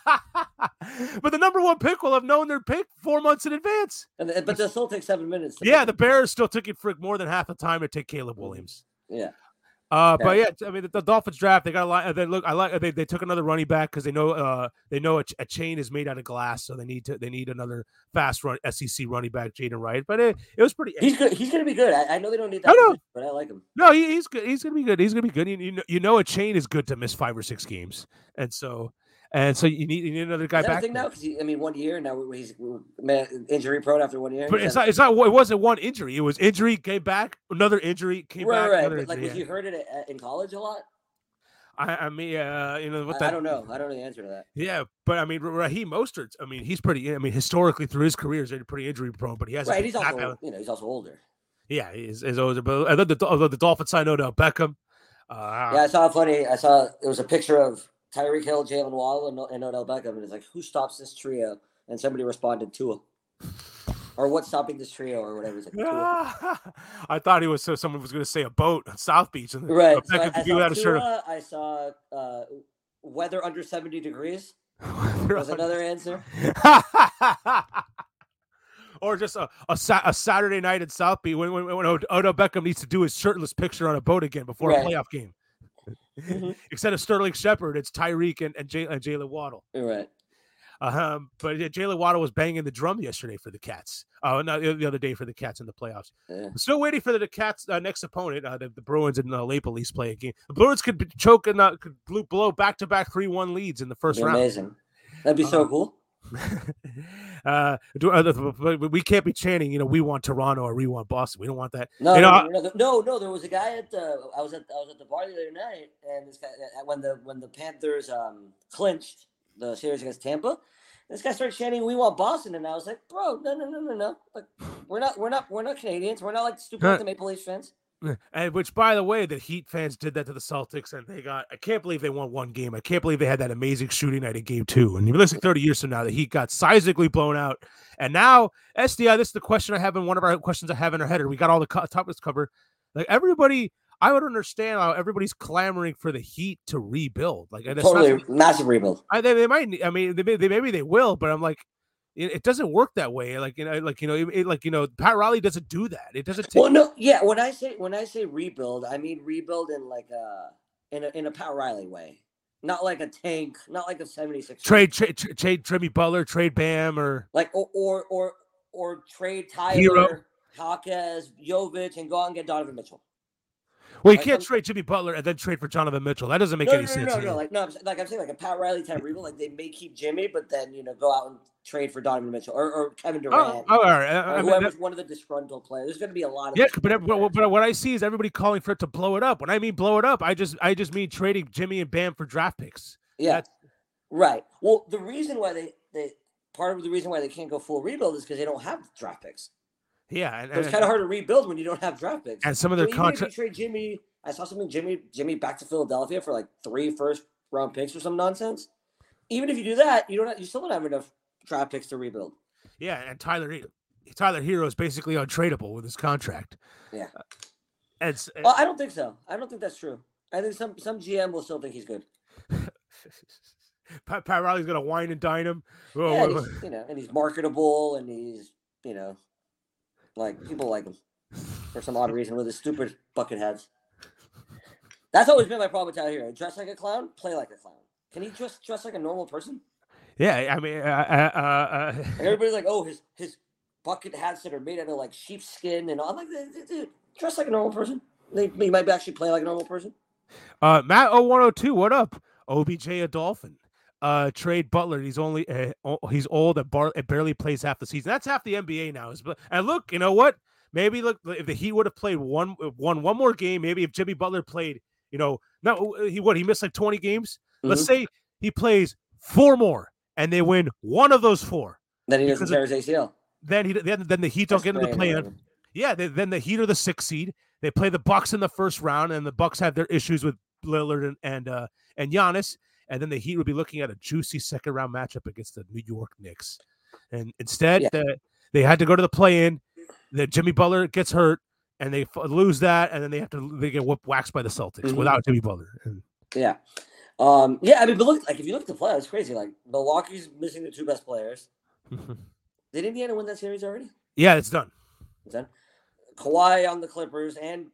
But the number one pick will have known their pick four months in advance. And but they'll still take seven minutes. Yeah, the Bears still took it for more than half the time to take Caleb Williams. Yeah, Uh, but yeah, I mean the, the Dolphins draft. They got a lot. They look. I like. They, they took another running back because they know. Uh, they know a, a chain is made out of glass, so they need to. They need another fast run S E C running back, Jaden Wright. But it, it was pretty. He's good. He's gonna be good. I, I know they don't need that, position, but I like him. No, he, he's good. He's gonna be good. He's gonna be good. You, you know, you know, a chain is good to miss five or six games, and so. And so you need, you need another guy is that back a thing now because I mean one year now he's injury prone after one year. But it's not. It's not. It wasn't one injury. It was injury came back, another injury came right, back. Right, right. But like, was you heard it in college a lot? I, I mean, uh, you know what? I, I don't know. I don't know the answer to that. Yeah, but I mean, Raheem Mostert. I mean, he's pretty. I mean, historically through his career, he's pretty injury prone. But he has. Right. He's also, out. you know, he's also older. Yeah, he's, he's older. But although the, although the Dolphins signed Odell Beckham. Uh, yeah, I saw funny. I saw it was a picture of Tyreek Hill, Jalen Waddle, and, and Odell Beckham, and it's like, who stops this trio? And somebody responded, Tua. Or what's stopping this trio, or whatever. Like, yeah. I thought he was so someone was going to say a boat on South Beach. And right. So I, I, saw Tua, I saw uh, weather under seventy degrees. Was another answer. Or just a, a, a Saturday night in South Beach when, when, when Odell Beckham needs to do his shirtless picture on a boat again before right. a playoff game. Mm-hmm. Instead of Sterling Shepard, it's Tyreek and, and, J, and Jalen Waddle. Right. Um, but yeah, Jalen Waddle was banging the drum yesterday for the Cats. Oh, uh, no, the other day for the Cats in the playoffs. Yeah. Still waiting for the, the Cats' uh, next opponent. Uh, the, the Bruins and the uh, Maple Leafs play a game. The Bruins could be choke and uh, could blow back to back three one leads in the first round. Amazing. That'd be so uh, cool. uh, do, uh, we can't be chanting, you know, we want Toronto or we want Boston. We don't want that. No, you know, no, no, no, no. There was a guy at the. I was at. I was at the bar the other night, and this guy when the when the Panthers um clinched the series against Tampa, this guy started chanting, "We want Boston," and I was like, "Bro, no, no, no, no, no. Like, we're not, we're not, we're not Canadians. We're not like stupid like the Maple Leafs fans." And which, by the way, the Heat fans did that to the Celtics, and they got. I can't believe they won one game. I can't believe they had that amazing shooting night in Game Two. And you're listening thirty years from now, the Heat got seismically blown out. And now, S D I, this is the question I have in one of our questions I have in our header. We got all the co- topics covered. Like everybody, I would understand how everybody's clamoring for the Heat to rebuild. Like totally not, massive rebuild. I, they, they might. I mean, they, they maybe they will, but I'm like. It doesn't work that way. Like, you know, like, you know, it, it, like, you know, Pat Riley doesn't do that. It doesn't take. Well, no. Yeah. When I say, when I say rebuild, I mean, rebuild in like a, in a, in a Pat Riley way, not like a tank, not like a seventy-six trade, trade, trade, trade Jimmy Butler, trade Bam or like, or, or, or, or trade Tyler, Hero. Hawkes, Jovic and go out and get Donovan Mitchell. Well, you like, can't um, trade Jimmy Butler and then trade for Jonathan Mitchell. That doesn't make no, any no, no, sense. No, no, no, like no, like I'm saying, like a Pat Riley type rebuild. Like they may keep Jimmy, but then you know go out and trade for Donovan Mitchell or, or Kevin Durant. Oh, oh, all right. I, or whoever's mean, one of the disgruntled players. There's going to be a lot of yeah, but, but but what I see is everybody calling for it to blow it up. When I mean blow it up, I just I just mean trading Jimmy and Bam for draft picks. Yeah, That's... right. Well, the reason why they they part of the reason why they can't go full rebuild is because they don't have draft picks. Yeah, and, so it's kind of hard to rebuild when you don't have draft picks. And some of their so contracts. Trade Jimmy. I saw something Jimmy Jimmy back to Philadelphia for like three first round picks or some nonsense. Even if you do that, you don't have, you still don't have enough draft picks to rebuild. Yeah, and Tyler Tyler Hero is basically untradeable with his contract. Yeah, uh, and, well, I don't think so. I don't think that's true. I think some some G M will still think he's good. Pat, Pat Riley's gonna wine and dine him. Oh, yeah, and he's, you know, and he's marketable, and he's you know, like people like him for some odd reason with his stupid bucket hats. That's always been my problem with Tyler Hero. Dress like a clown, play like a clown. Can he just dress like a normal person? Yeah, I mean, uh, uh, uh, like everybody's like, oh, his his bucket hats that are made out of like sheepskin and all. I'm like, dude, dress like a normal person. They, he might actually play like a normal person. Uh, Matt oh one oh two, what up? O B J a Dolphin. Uh, trade Butler. He's only uh, he's old and bar- barely plays half the season. That's half the N B A now. And look, you know what? Maybe look if the Heat would have played one one one more game. Maybe if Jimmy Butler played, you know, no, he what he missed like twenty games. Mm-hmm. Let's say he plays four more. And they win one of those four. Then he doesn't tear his A C L. Then he then, then the Heat don't That's get into the play-in. Yeah, they, then the Heat are the sixth seed. They play the Bucks in the first round, and the Bucks have their issues with Lillard and and uh, and Giannis. And then the Heat would be looking at a juicy second round matchup against the New York Knicks. And instead, yeah. the, they had to go to the play-in. The Jimmy Butler gets hurt, and they f- lose that, and then they have to they get whooped waxed by the Celtics mm-hmm. without Jimmy Butler. And, yeah. Um, yeah, I mean, but look, like if you look at the playoffs, it's crazy. Like Milwaukee's missing the two best players. Did Indiana win that series already? Yeah, it's done. It's done. Kawhi on the Clippers and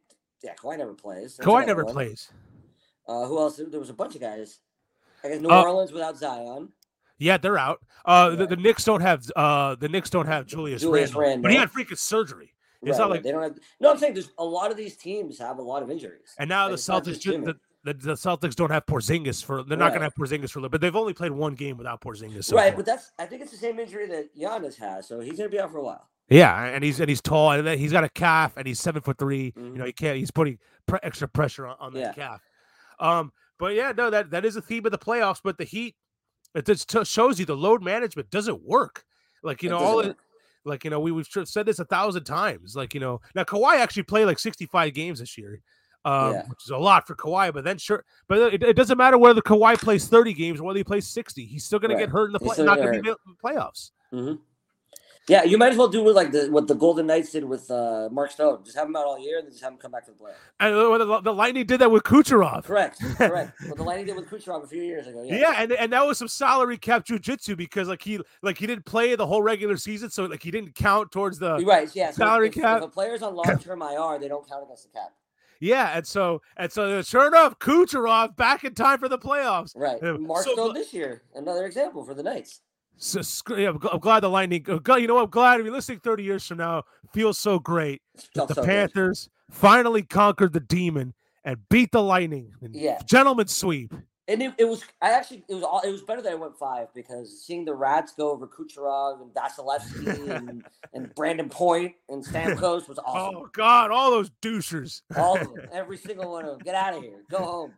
Yeah, Kawhi never plays. That's Kawhi never one. plays. Uh, who else? There was a bunch of guys. I guess New uh, Orleans without Zion. Yeah, they're out. Uh, yeah. The, the Knicks don't have uh the Knicks don't have Julius, Julius Randle, Randle, but he had freaking surgery. It's right, not right. like they don't have. No, I'm saying there's a lot of these teams have a lot of injuries. And now like the Celtics, just, the, the, the Celtics don't have Porzingis for. They're not right. going to have Porzingis for a little, but they've only played one game without Porzingis. So right, far. But that's I think it's the same injury that Giannis has, so he's going to be out for a while. Yeah, and he's and he's tall, and he's got a calf, and he's seven foot three. Mm-hmm. You know, he can't. He's putting pre- extra pressure on, on that yeah. calf. Um, but yeah, no, that that is a theme of the playoffs. But the Heat, it just t- shows you the load management doesn't work. Like you know, all it, like you know, we we've said this a thousand times. Like you know, now Kawhi actually played like sixty-five games this year, um, yeah. which is a lot for Kawhi. But then sure, but it, it doesn't matter whether Kawhi plays thirty games or whether he plays sixty. He's still going right. to get hurt in the play. Not going to be in the playoffs. Mm-hmm. Yeah, you might as well do with like the what the Golden Knights did with uh, Mark Stone. Just have him out all year and then just have him come back to the playoffs. And the, the Lightning did that with Kucherov. Correct, correct. What the Lightning did with Kucherov a few years ago. Yeah, yeah, and and that was some salary cap jujitsu because like he like he didn't play the whole regular season, so like he didn't count towards the right. Yeah, so salary if, cap. If a player's on long term I R, they don't count against the cap. Yeah, and so and so sure enough, Kucherov back in time for the playoffs. Right, Mark so, Stone this year, another example for the Knights. So, yeah, I'm glad the Lightning. You know, I'm glad if you're listening thirty years from now. Feels so great that the so Panthers good. finally conquered the demon and beat the Lightning. Yeah, gentleman sweep. And it, it was. I actually it was. All, it was better that I went five because seeing the Rats go over Kucherov and Vasilevsky and, and Brandon Point and Stamkos was awesome. Oh God, all those douchers. All of them, every single one of them. Get out of here. Go home.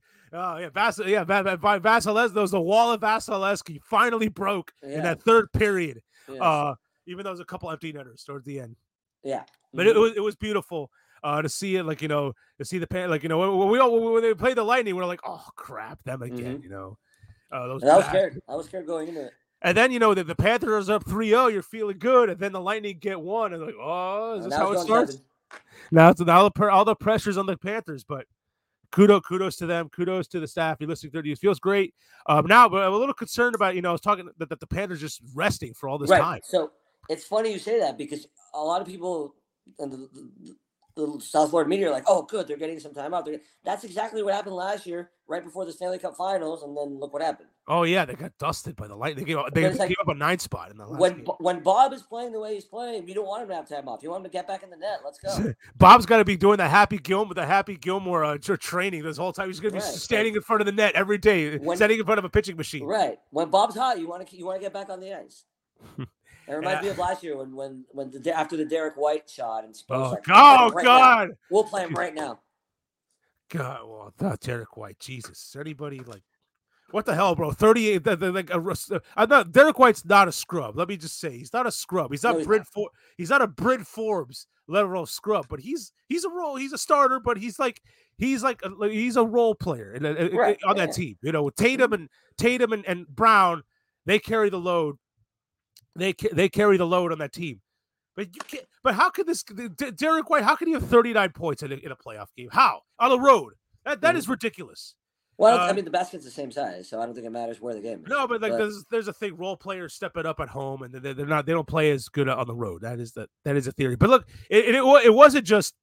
Oh yeah, Vas- yeah, Vasilevsky. There was the wall of Vasilevsky finally broke yeah. in that third period. Yes. Uh, even though there was a couple empty netters towards the end. Yeah, but mm-hmm. it, it was it was beautiful uh, to see it. Like you know, to see the pan. Like you know, when we all when they played the Lightning, we we're like, oh crap, them again. Mm-hmm. You know, uh, those I was scared. I was scared going into it. And then you know the, the Panthers are up three oh. You're feeling good, and then the Lightning get one, and like, oh, is this how it starts? Seven. Now it's all the all the pressure's on the Panthers, but. Kudos, kudos to them. Kudos to the staff. You're listening thirty. It feels great. Um, now, but I'm a little concerned about, you know, I was talking that, that the Panthers just resting for all this right. time. So it's funny you say that because a lot of people in the, the, the South Florida media are like, oh, good, they're getting some time out. They're, that's exactly what happened last year, right before the Stanley Cup Finals, and then look what happened. Oh yeah, they got dusted by the Lightning. They gave, they gave like, up a nine spot in the last when game. When Bob is playing the way he's playing, you don't want him to have time off. You want him to get back in the net. Let's go. Bob's got to be doing the Happy Gilmore, the Happy Gilmore uh, training this whole time. He's going to be right. standing in front of the net every day, when, standing in front of a pitching machine. Right. When Bob's hot, you want to you want to get back on the ice. It reminds yeah. me of last year when when when the after the Derek White shot and oh, like, oh right God, now. We'll play him right now. God, well, not Derek White. Jesus, is anybody like what the hell, bro? thirty-eight. Like a, I'm not. Derek White's not a scrub. Let me just say, he's not a scrub. He's not no, he's Bryn. Not. For, he's not a Bryn Forbes level of scrub, but he's he's a role. He's a starter, but he's like he's like a, he's a role player in, in, right. on that yeah. team. You know, Tatum and Tatum and, and Brown, they carry the load. They they carry the load on that team, but you can't. But how could this Derek White? How can he have thirty-nine points in a, in a playoff game? How on the road? That that mm-hmm. is ridiculous. Well, uh, I mean the basket's the same size, so I don't think it matters where the game is. No, but like but, there's there's a thing. Role players step it up at home, and they're, they're not they don't play as good on the road. That is the that is a theory. But look, it it, it wasn't just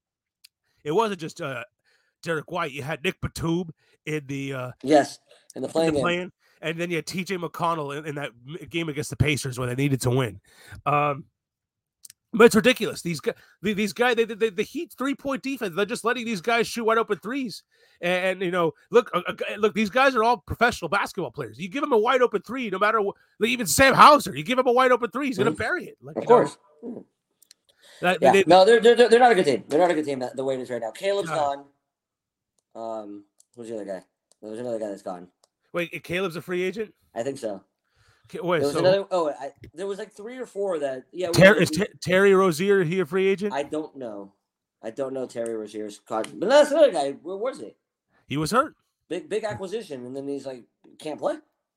it wasn't just uh, Derek White. You had Nick Batum in the uh, yes in the playing in the game. And then you had T J McConnell in, in that game against the Pacers where they needed to win. Um, but it's ridiculous. These guys, these guys, they, they, the Heat three-point defense, they're just letting these guys shoot wide open threes. And, and you know, look, uh, look, these guys are all professional basketball players. You give them a wide open three, no matter what. Like even Sam Hauser, you give him a wide open three, he's going to bury it. Like, of course. Know, that, yeah. they, no, they're, they're they're not a good team. They're not a good team the way it is right now. Caleb's no. gone. Um, who's the other guy? There's another guy that's gone. Wait, Caleb's a free agent? I think so. Okay, wait, there was so another. Oh, I, there was like three or four that. Yeah. Ter- is Ter- Terry Rozier he a free agent? I don't know. I don't know Terry Rozier's contract, but that's another guy. Where was he? He was hurt. Big big acquisition, and then he's like can't play.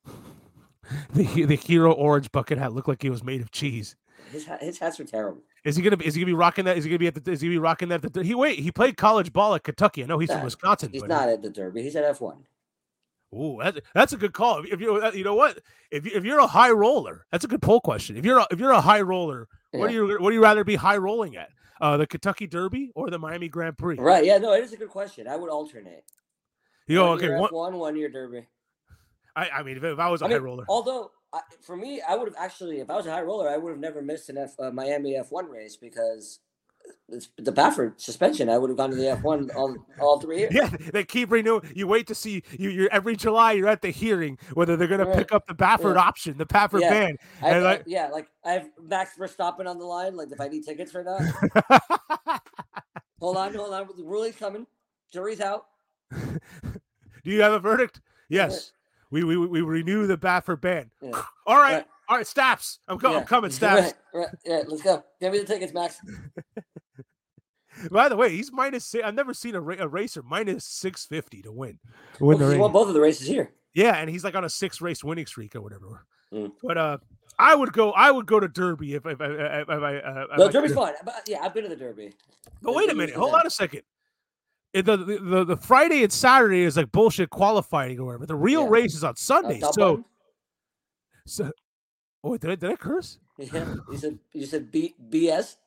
the the hero orange bucket hat looked like he was made of cheese. His his hats are terrible. Is he gonna be? Is he gonna be rocking that? Is he gonna be at the? Is he gonna be rocking that? At the, he wait. He played college ball at Kentucky. I know he's nah, from Wisconsin. He's not at the Derby. He's at F one. Ooh, that's, that's a good call. If you you know what, if you, if you're a high roller, that's a good poll question. If you're a, if you're a high roller, yeah. what do you what do you rather be high rolling at? Uh, the Kentucky Derby or the Miami Grand Prix? Right. Yeah. No, it is a good question. I would alternate. You go, one okay. Year One, F one, one year Derby. I, I mean, if, if I was a I high mean, roller, although I, for me, I would have actually, if I was a high roller, I would have never missed an F uh, Miami F one race because it's the Baffert suspension. I would have gone to the F one all, all three years. Yeah, they keep renewing. You wait to see you. You're every July. You're at the hearing whether they're going Right. to pick up the Baffert Yeah. option, the Baffert Yeah. ban. I, And I, like, yeah, like I have Max Verstappen on the line. Like if I need tickets for that, hold on, hold on. The ruling's coming. Jury's out. do you have a verdict? Yes. We we we renew the Baffert ban. Yeah. All right, Right. all right, Staps. I'm, co- Yeah. I'm coming, Staps. Right, right. Yeah, let's go. Give me the tickets, Max. By the way, he's minus. Six, I've never seen a, ra- a racer minus six fifty to win. win Well, the 'cause he race. won both of the races here. Yeah, and he's like on a six race winning streak or whatever. Mm. But uh, I would go. I would go to Derby if if, if, if, if I. Uh, No, if I Derby's could. fine. But yeah, I've been to the Derby. But It's wait a been minute. years Hold ago. on a second. It- The, the the the Friday and Saturday is like bullshit qualifying or whatever. The real Yeah. race is on Uh, Sunday. top so, button? so, oh, wait, did I did I curse? Yeah, you said you said B BS.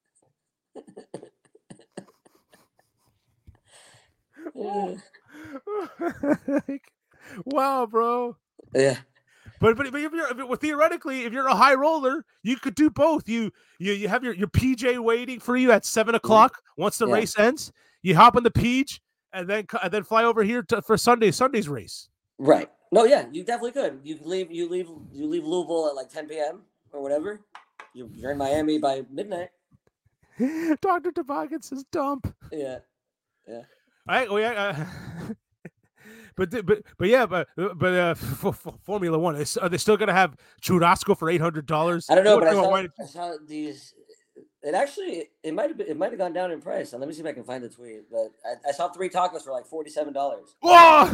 Yeah. Wow, bro. Yeah. But but, but if you're if you're- well, theoretically, if you're a high roller, you could do both. You you you have your, your P J waiting for you at seven o'clock once the Yeah. race ends. You hop on the Peach and then co- and then fly over here to, for Sunday Sunday's race. Right. No, yeah, you definitely could. You leave you leave you leave Louisville at like ten p.m. or whatever. You're, you're in Miami by midnight. Doctor Toboggan says dump. Yeah. Yeah. I oh yeah. Uh, but th- but but yeah, but but uh, f- f- Formula One is are they still gonna have churrasco for eight hundred dollars? I don't know, but I saw, I saw these. It actually it might have been, it might have gone down in price. Let me see if I can find the tweet. But I, I saw three tacos for like forty seven dollars. Whoa!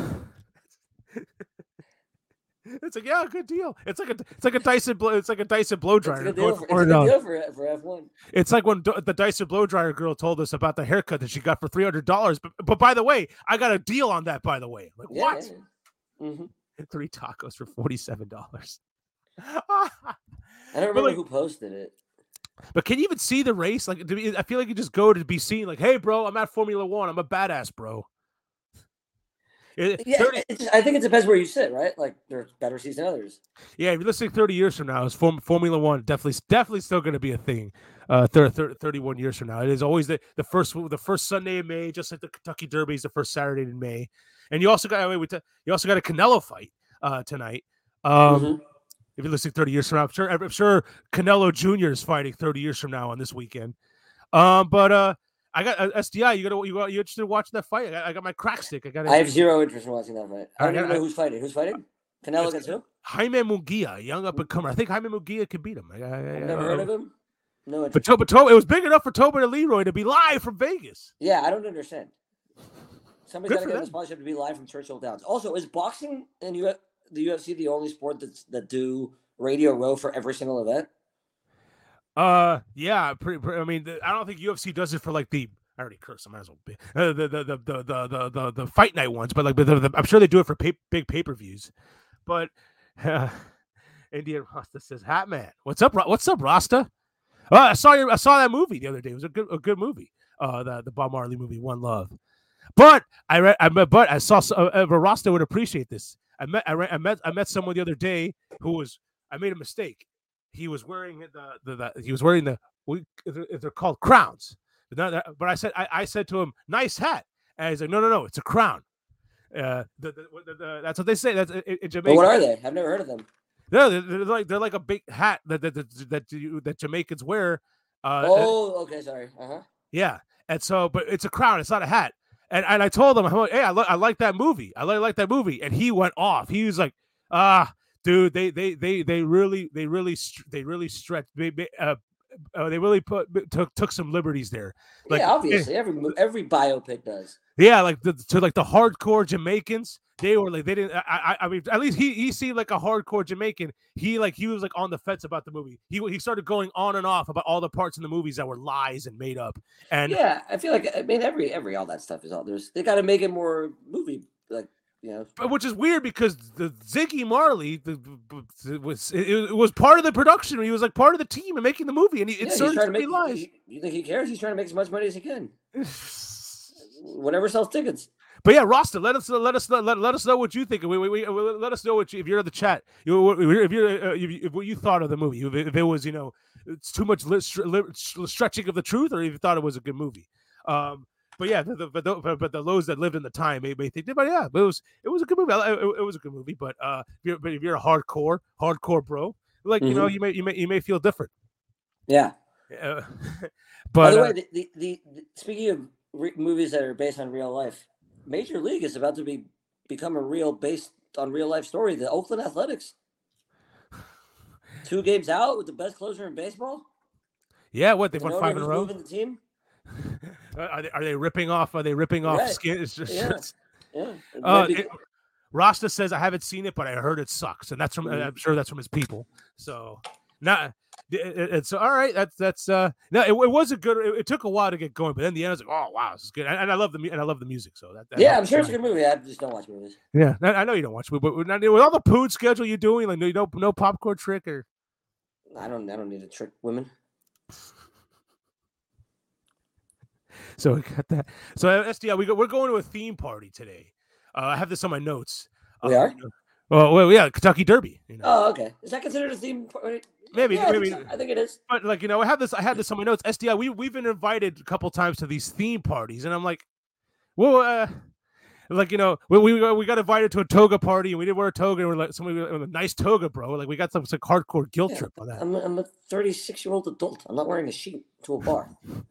It's like yeah, good deal. It's like a it's like a Dyson blow, it's like a Dyson blow It's a dryer. good going deal for for, it's a $400. good deal for, for F one. It's like when D- the Dyson blow dryer girl told us about the haircut that she got for three hundred dollars. But but by the way, I got a deal on that. By the way, like Yeah, what? yeah, yeah. Mhm. Three tacos for forty seven dollars. I don't remember like- who posted it. But can you even see the race? Like, to be, I feel like you just go to be seen. Like, hey, bro, I'm at Formula One. I'm a badass, bro. It- Yeah, thirty it's, I think it depends where you sit, right? Like there's better seats than others. yeah, if you're listening thirty years from now, is Form, Formula One definitely definitely still going to be a thing. Uh, thir- thir- thirty-one years from now, it is always the, the first the first Sunday in May, just like the Kentucky Derby is the first Saturday in May. And you also got wait, we t- you also got a Canelo fight uh, tonight. Um, Mhm. If you're listening thirty years from now, I'm sure I'm sure Canelo Junior is fighting thirty years from now on this weekend. Um, but uh, I got uh, S D I. You got you got you interested in watching that fight? I got, I got my crack stick. I got. I have zero interest in watching that fight. I don't I- even I- know who's fighting. Who's fighting? Canelo against who? Jaime Munguia, young up and comer. I think Jaime Munguia can beat him. I, I, I, I've never heard of him. No But interest. Toba, Toba, it was big enough for Toba and Leroy to be live from Vegas. Yeah, I don't understand. Somebody's Good got to for get the them. sponsorship to be live from Churchill Downs. Also, is boxing and U- the U F C the only sport that's that do Radio Row for every single event? Uh, yeah, pretty, pretty, I mean, the, I don't think U F C does it for like the. I already cursed. I might as well be uh, the, the, the, the, the, the, the, the fight night ones, but like, but the, the, I'm sure they do it for pay, big pay per views. But uh, Indian Rasta says, "Hat man, what's up? Ra- What's up, Rasta? Oh, I saw your, I saw that movie the other day. It was a good, a good movie. Uh, the the Bob Marley movie, One Love. But I read, I met, but I saw uh, uh, Rasta would appreciate this. I met, I, re- I met, I met someone the other day who was. I made a mistake. He was wearing the the, the he was wearing the we they're, they're called crowns. But, not that, but I said I, I said to him, "Nice hat," and he's like, "No, no, no, it's a crown." Uh, the, the, the, the, that's what they say. That's in, in Jamaica. But what are they? I've never heard of them. No, they're, they're like they're like a big hat that that that that, you, that Jamaicans wear. Uh, Oh, okay, sorry. Uh huh. yeah, and so, but it's a crown. It's not a hat. And and I told him, I'm like, hey, I, li- I like that movie. I like, like that movie. And he went off. He was like, ah, dude, they they they they really they really str- they really stretched. They they, uh, uh, they really put took took some liberties there. Like, yeah, obviously, every mo- every biopic does. yeah, like the, to like the hardcore Jamaicans, they were like they didn't. I, I I mean, at least he he seemed like a hardcore Jamaican. He like he was like on the fence about the movie. He he started going on and off about all the parts in the movies that were lies and made up. And Yeah, I feel like I mean every every all that stuff is all there's. They got to make it more movie like you know, but which is weird because the Ziggy Marley the, the, was it, it was part of the production. He was like part of the team and making the movie, and he yeah, inserted he's trying to make. lies. He, you think he cares? He's trying to make as much money as he can. Whatever sells tickets. But yeah, Rasta, let us let us let, let us know what you think. We, we, we, let us know what you, if you're in the chat. You, if you're uh, if, if what you thought of the movie. If, if it was, you know, it's too much li- li- stretching of the truth, or if you thought it was a good movie. Um, but yeah, the, the, but, the, but the those that lived in the time may, may think, but yeah, but it was it was a good movie. It, it was a good movie. But uh, if you're, but if you're a hardcore hardcore bro, like mm-hmm. you know, you may you may you may feel different. Yeah. Uh, but by the uh, way, the, the, the, the speaking of re- movies that are based on real life. Major League is about to be become a real based on real life story. The Oakland Athletics, two games out with the best closer in baseball. Yeah, what they've won five in a row. Moving the team. are they are they ripping off? Are they ripping off right. skin? It's just yeah, yeah. Uh, it, Rasta says I haven't seen it, but I heard it sucks, and that's from mm-hmm. I'm sure that's from his people. So now. It's all right. That's that's uh no. It, it was a good. It, it took a while to get going, but in the end, I was like, oh wow, this is good. And, and I love the and I love the music. So that, that yeah, I'm sure it's a good movie. I just don't watch movies. Yeah, I know you don't watch movies, but with, with all the poon schedule you're doing, like no, no, no popcorn trick or. I don't. I don't need to trick women. So we got that. So S D I, we go, we're going to a theme party today. Uh, I have this on my notes. We uh, are. Well, well, yeah, Kentucky Derby. You know? Oh, okay. Is that considered a theme party? Maybe, yeah, maybe. I think, so. I think it is. But like you know, I have this. I had this on my notes. S D I, we we've been invited a couple times to these theme parties, and I'm like, well, uh, like you know, we we, we got invited to a toga party, and we didn't wear a toga, and we're like, somebody with a nice toga, bro. Like we got some like hardcore guilt yeah, trip on that. I'm a, I'm a thirty-six year old adult. I'm not wearing a sheet to a bar.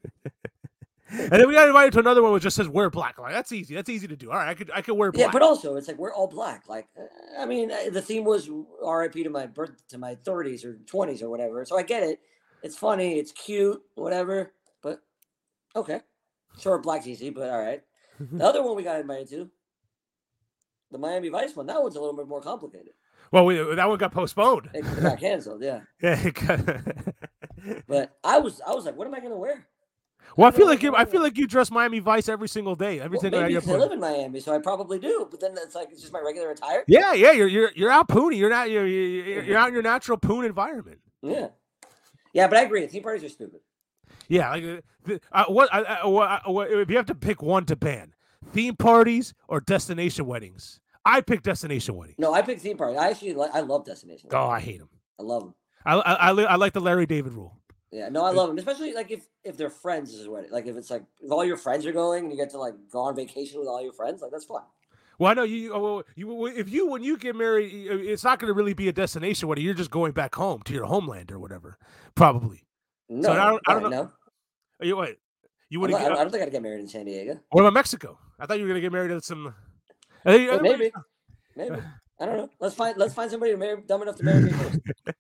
And then we got invited to another one which just says wear black. Like that's easy. That's easy to do. All right, I could I could wear black. Yeah, but also it's like we're all black. Like I mean, the theme was R I P to my birth to my thirties or twenties or whatever. So I get it. It's funny. It's cute. Whatever. But okay, sure, black's easy. But all right. The other one we got invited to, the Miami Vice one. That one's a little bit more complicated. Well, we, that one got postponed. It got canceled. Yeah. Yeah. It got... But I was I was like, what am I gonna wear? Well, I feel like you. I feel like you dress Miami Vice every single day. Every well, single maybe day. Because I live in Miami, so I probably do. But then it's like it's just my regular attire. Yeah, yeah. You're you're you're out pooning. You're not. You're you're, you're out in your natural poon environment. Yeah, yeah. But I agree. Theme parties are stupid. Yeah, like uh, what, uh, what, what? If you have to pick one to ban, theme parties or destination weddings, I pick destination weddings. No, I pick theme parties. I actually like. I love destination weddings. Oh, I hate them. I love them. I I I, I like the Larry David rule. Yeah, no, I love them, especially like if if they're friends is what like if it's like if all your friends are going and you get to like go on vacation with all your friends, like that's fun. Well, I know you. Well, you if you when you get married, it's not going to really be a destination wedding. You're just going back home to your homeland or whatever, probably. No, so I don't, I don't know. No. Are you what? You wouldn't? Get, I don't think I'd get married in San Diego. What about Mexico? I thought you were going to get married at some. Well, maybe, maybe. I don't know. Let's find let's find somebody marry, dumb enough to marry me first.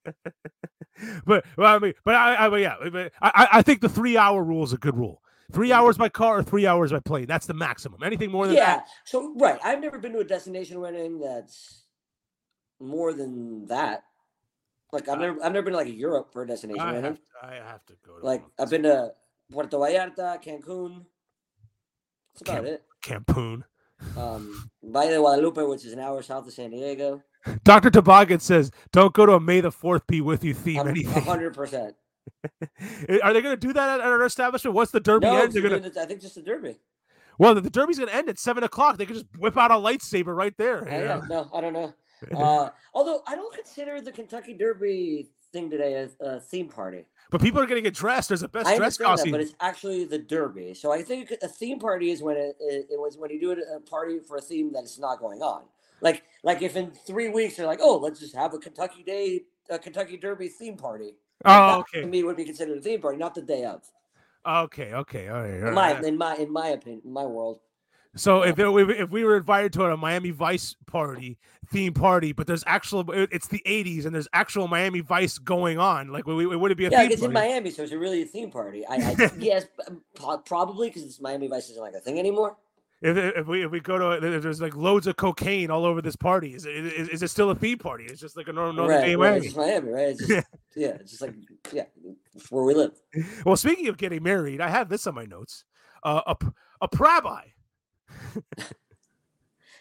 But well, I mean, but I, I yeah, but I, I think the three hour rule is a good rule. Three hours by car or three hours by plane. That's the maximum. Anything more than yeah. that. So right, I've never been to a destination wedding that's more than that. Like I've uh, never, I've never been to like Europe for a destination I wedding. Have to, I have to go. To like I've been to Puerto Vallarta, Cancun. That's about Camp, it. Cancun. Um, Valle de Guadalupe, which is an hour south of San Diego. Doctor Toboggan says, "Don't go to a May the Fourth be with you theme." Anything. hundred percent. Are they going to do that at our establishment? What's the Derby no, end? They're gonna... I think just the Derby. Well, the, the Derby's going to end at seven o'clock. They can just whip out a lightsaber right there. I know. No, I don't know. Uh, although I don't consider the Kentucky Derby thing today as a theme party. But people are going to get dressed. There's a best I dress understand costume. that, but it's actually the Derby. So I think a theme party is when it, it, it was when you do it a party for a theme that is not going on. Like, like if in three weeks they're like, oh, let's just have a Kentucky Day, a Kentucky Derby theme party. Oh, that, okay. To me, would be considered a theme party, not the day of. Okay, okay, all right. All in my, right. in my, in my opinion, in my world. So if it, if we were invited to a Miami Vice party, theme party, but there's actual, it's the eighties and there's actual Miami Vice going on, like it would be a yeah, theme it's party. in Miami, so it's really a theme party. I, I yes, probably because it's Miami Vice isn't like a thing anymore. If, if we if we go to if there's like loads of cocaine all over this party, is it is, is it still a theme party? It's just like a normal right, day right. Miami. It's Miami, right? It's just, yeah, it's just like yeah, it's where we live. Well, speaking of getting married, I have this on my notes. Uh, a a rabbi.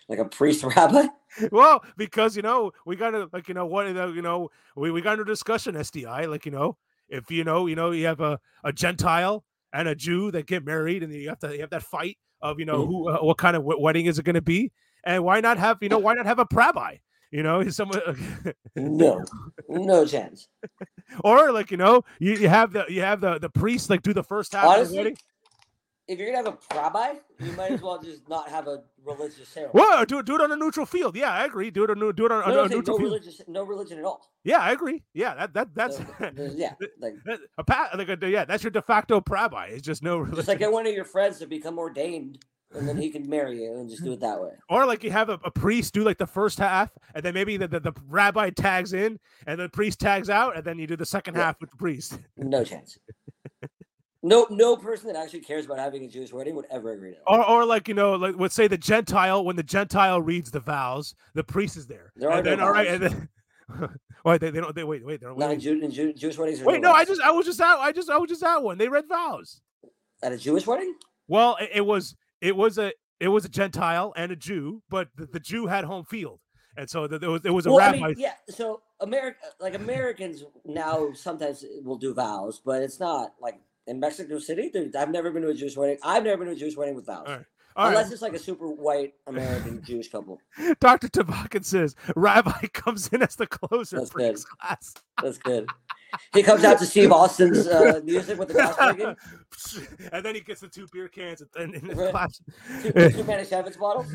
Like a priest rabbi? Well, because, you know, we got to, like, you know, what, you know, we, we got into discussion, S D I, like, you know, if, you know, you know, you have a, a Gentile and a Jew that get married and you have to you have that fight of, you know, who, uh, what kind of wedding is it going to be? And why not have, you know, why not have a rabbi? You know, he's someone. no, no chance. Or like, you know, you, you have the, you have the, the priest, like do the first half Honestly, of the wedding. If you're gonna have a rabbi, you might as well just not have a religious ceremony. Well, do it, do it on a neutral field. Yeah, I agree. Do it on do it on, no, on no, a neutral no field. Religious, no religion at all. Yeah, I agree. Yeah, that that that's so, yeah, like a pat. Like a, yeah, that's your de facto rabbi. It's just no religion. Just like get one of your friends to become ordained, and then he can marry you, and just do it that way. Or like you have a, a priest do like the first half, and then maybe the, the, the rabbi tags in, and the priest tags out, and then you do the second yeah. half with the priest. No chance. No, no person that actually cares about having a Jewish wedding would ever agree to that. Or, or like, you know, like let's say the Gentile, when the Gentile reads the vows, the priest is there. There are and no then, vows. all right, and then, wait, they, they don't. They wait, wait. They're not in, Jew, in Jew, Jewish weddings. Wait, no, no, vows. I just, I was just out. I just, I was just out one. They read vows at a Jewish wedding. Well, it, it was, it was a, it was a Gentile and a Jew, but the, the Jew had home field, and so there was, there was a well, rabbi. I mean, yeah, so America, like Americans now sometimes will do vows, but it's not like. In Mexico City, dude, I've never been to a Jewish wedding. I've never been to a Jewish wedding with vows. All right. All Unless right. it's like a super white American Jewish couple. Doctor Tavakan says, Rabbi comes in as the closer That's for good. his class. That's good. He comes out to Steve Austin's uh, music with the gospel again. And then he gets the two beer cans and in his right. class. Two, two Manischewitz bottles.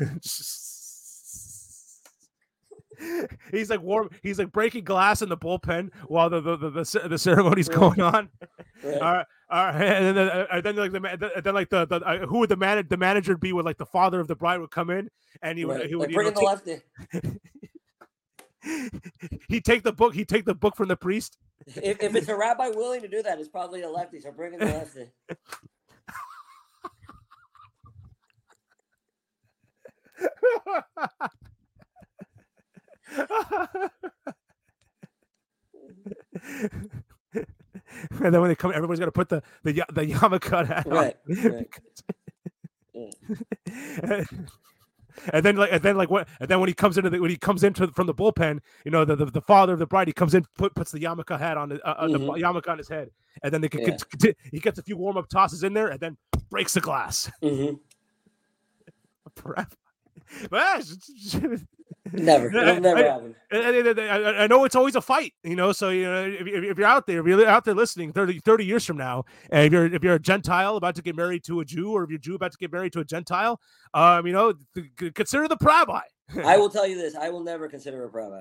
He's like warm. He's like breaking glass in the bullpen while the the the, the, the ceremony's right. going on. Right. All right, all right, and then, uh, and then like the then like the, the uh, who would the man the manager be? Would like the father of the bride would come in and he would right. he would like bring in the lefty. He'd take the book. He'd take the book from the priest. If, if it's a rabbi willing to do that, it's probably a lefty. So bring in the lefty. And then when they come, everybody's got to put the the the yarmulke hat on. Right. right. and, and then like and then like what and then when he comes into the, when he comes into from the bullpen, you know, the, the the father of the bride, he comes in, put, puts the yarmulke hat on the, uh, mm-hmm. the yarmulke on his head, and then they can, yeah. can, he gets a few warm up tosses in there, and then breaks the glass. Mm-hmm. But never, it'll never I, happen. I, I, I know it's always a fight, you know. So you know, if, if you're out there, if you're out there listening, thirty, thirty years from now, and if you're if you're a Gentile about to get married to a Jew, or if you're a Jew about to get married to a Gentile, um, you know, th- consider the rabbi. I will tell you this: I will never consider a rabbi.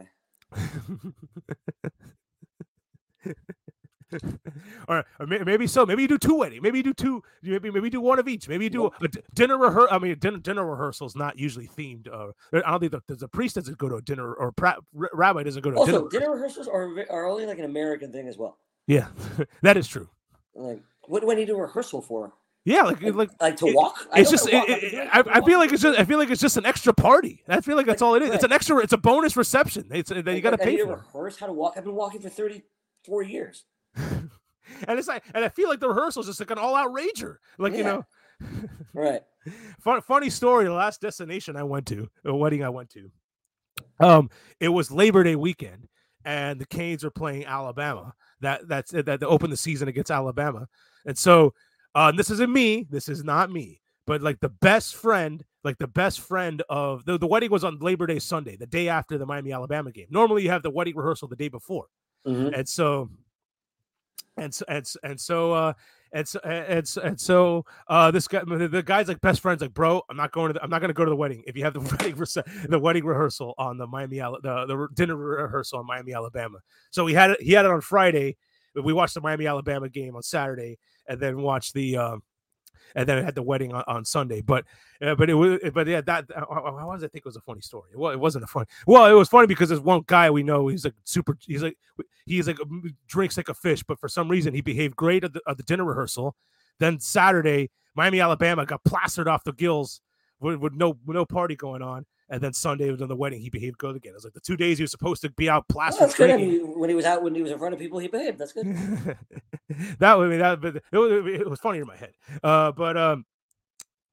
or, or maybe so. Maybe you do two weddings. Maybe you do two. Maybe maybe do one of each. Maybe you do a dinner rehearsal. I mean, dinner dinner rehearsal is not usually themed. Uh, I don't think the, there's a priest doesn't go to a dinner, or pra- rabbi doesn't go to. Also, a dinner. dinner rehearsals are are only like an American thing as well. Yeah, that is true. Like, what do I need a rehearsal for? Yeah, like like, like, like to walk. It's just. Walk. It, it, I, I feel like it's just. I feel like it's just an extra party. I feel like that's all it is. Right. It's an extra. It's a bonus reception. It's that you got to pay I need for. To rehearse how to walk. I've been walking for thirty-four years. And it's like, and I feel like the rehearsal is just like an all-out rager, like yeah. you know. Right. Fun, funny story. The last destination I went to, a wedding I went to, um, it was Labor Day weekend, and the Canes are playing Alabama. That that's that they opened the season against Alabama, and so uh, this isn't me. This is not me. But like the best friend, like the best friend of the the wedding was on Labor Day Sunday, the day after the Miami Alabama game. Normally, you have the wedding rehearsal the day before, mm-hmm. and so. And so and and so uh and so and so, and so uh this guy the guy's like best friends like bro I'm not going to the, I'm not going to go to the wedding if you have the wedding the wedding rehearsal on the Miami the the dinner rehearsal in Miami Alabama. So he had it he had it on Friday. We watched the Miami Alabama game on Saturday and then watched the um and then it had the wedding on, on Sunday. But uh, but it was but yeah that I, I was I think it was a funny story. Well, it wasn't a funny. Well, it was funny because there's one guy we know. He's like super. He's like he's like drinks like a fish, but for some reason he behaved great at the, at the dinner rehearsal. Then Saturday, Miami Alabama got plastered off the gills with, with no with no party going on. And then Sunday was on the wedding, he behaved good again. It was like the two days he was supposed to be out plastered. Well, that's good. I mean, when he was out, when he was in front of people, he behaved. That's good. that would I mean that, but it was, it was funny in my head. Uh, but um,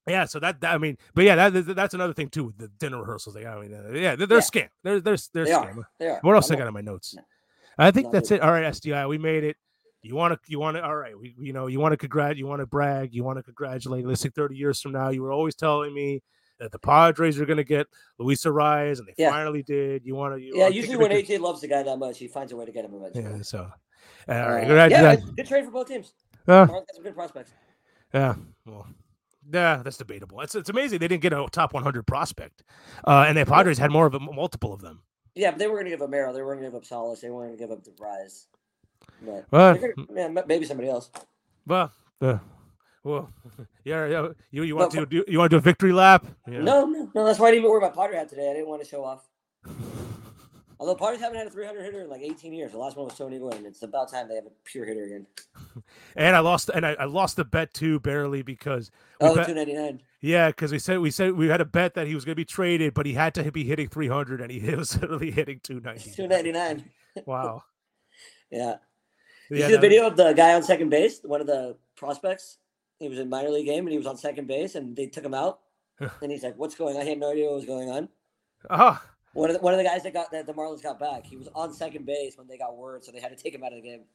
Yeah, so that, that I mean, but yeah, that that's another thing too with the dinner rehearsals. Like, I mean, uh, yeah, they're, they're Yeah. scam. They're they're they're They scam. are. They are. What else I'm I got not- in my notes? no. I think Not that's good. it. All right, S D I, we made it. You want to, you want to. All right, we, you know, you want to congrat, you want to brag, you want to congratulate. Listen, thirty years from now, you were always telling me that the Padres are going to get Luis Arias, and they Yeah. finally did. You want to, you Yeah, I'm usually thinking when of A J loves the guy that much, he finds a way to get him eventually. good- yeah. So, all right, Uh, congrats- yeah, it's a good trade for both teams. Uh, Marlins got some good prospects. yeah, well, yeah, that's debatable. It's it's amazing they didn't get a top one hundred prospect, uh, and the Padres had more of a, multiple of them. Yeah, but they were going to give up Merrill. They were going to give up Salas. They weren't going to give up the Rise. But Well, gonna, yeah, maybe somebody else. Well, uh, well, yeah, yeah. You you want But- to do you want to do a victory lap? Yeah. No, no, no. That's why I didn't even wear my Padre hat today. I didn't want to show off. Although Padres haven't had a three hundred hitter in like eighteen years. The last one was Tony Gwynn. It's about time they have a pure hitter again. And I lost, and I, I lost the bet too barely because we Oh, bet- two ninety-nine. yeah, because we said we said we had a bet that he was going to be traded, but he had to be hitting three hundred, and he was literally hitting two ninety. two ninety-nine. Wow. Yeah. You Yeah, see the that- video of the guy on second base, one of the prospects? He was in a minor league game and he was on second base and they took him out. And he's like, "What's going on?" I had no idea what was going on. Oh, One of the, one of the guys that got that the Marlins got back, he was on second base when they got word, so they had to take him out of the game.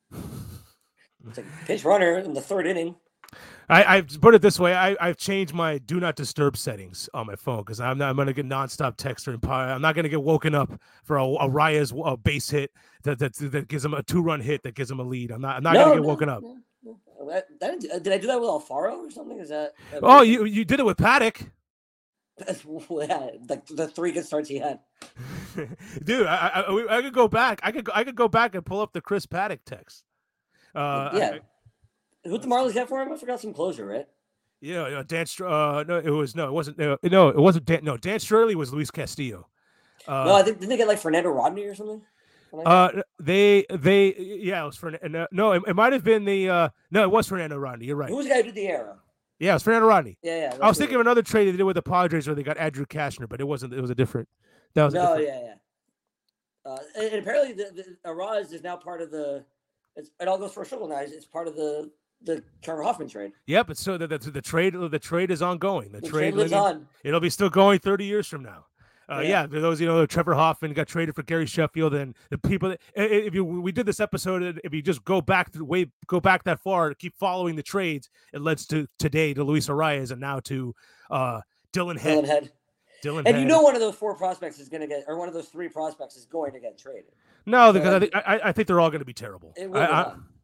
It's like pinch runner in the third inning. I, I put it this way. I, I've changed my do not disturb settings on my phone because I'm not. I'm gonna get nonstop text or I'm not gonna get woken up for a, a Raya's a base hit that, that that gives him a two run hit that gives him a lead. I'm not. I'm not No, gonna get no, woken up. no, no. That, that, did I do that with Alfaro or something? Is that? that Oh, you you did it with Paddock, That's, yeah, the, the three good starts he had. dude. I, I I could go back. I could I could go back and pull up the Chris Paddock text. Uh, yeah. I, Who'd the Marlins get for him? I forgot some closer, right? Yeah, you know, Dan. Str- Uh, no, it was no, it wasn't. Uh, no, it wasn't. Dan, no, Dan Shirley was Luis Castillo. Uh, no, I think didn't they get like Fernando Rodney or something? Something like that? uh, they they yeah, it was Fernando. No, it, it might have been the. Uh, no, it was Fernando Rodney. You're right. Who was the guy who did the arrow? Yeah, it was Fernando Rodney. Yeah, yeah. I was thinking of another trade they did with the Padres where they got Andrew Kashner, but it wasn't. It was a different. That was a No, different- yeah, yeah. Uh, and, and apparently, the, the Araz is now part of the. It's, it all goes for a triple now. It's part of the the Trevor Hoffman trade. Yep. But so the, the the trade the trade is ongoing. The, The trade, trade lives I mean, on. It'll be still going thirty years from now. Uh, yeah. Yeah. for those you know, Trevor Hoffman got traded for Gary Sheffield, and the people. That, i- i- if you we did this episode, if you just go back to way go back that far, keep following the trades, it led to today to Luis Arias and now to uh, Dylan Head. Dylan Head. Dylan And Head. you know, one of those four prospects is going to get, or one of those three prospects is going to get traded. no, because uh, I think I, I think they're all going to be terrible. It will I, go I, on.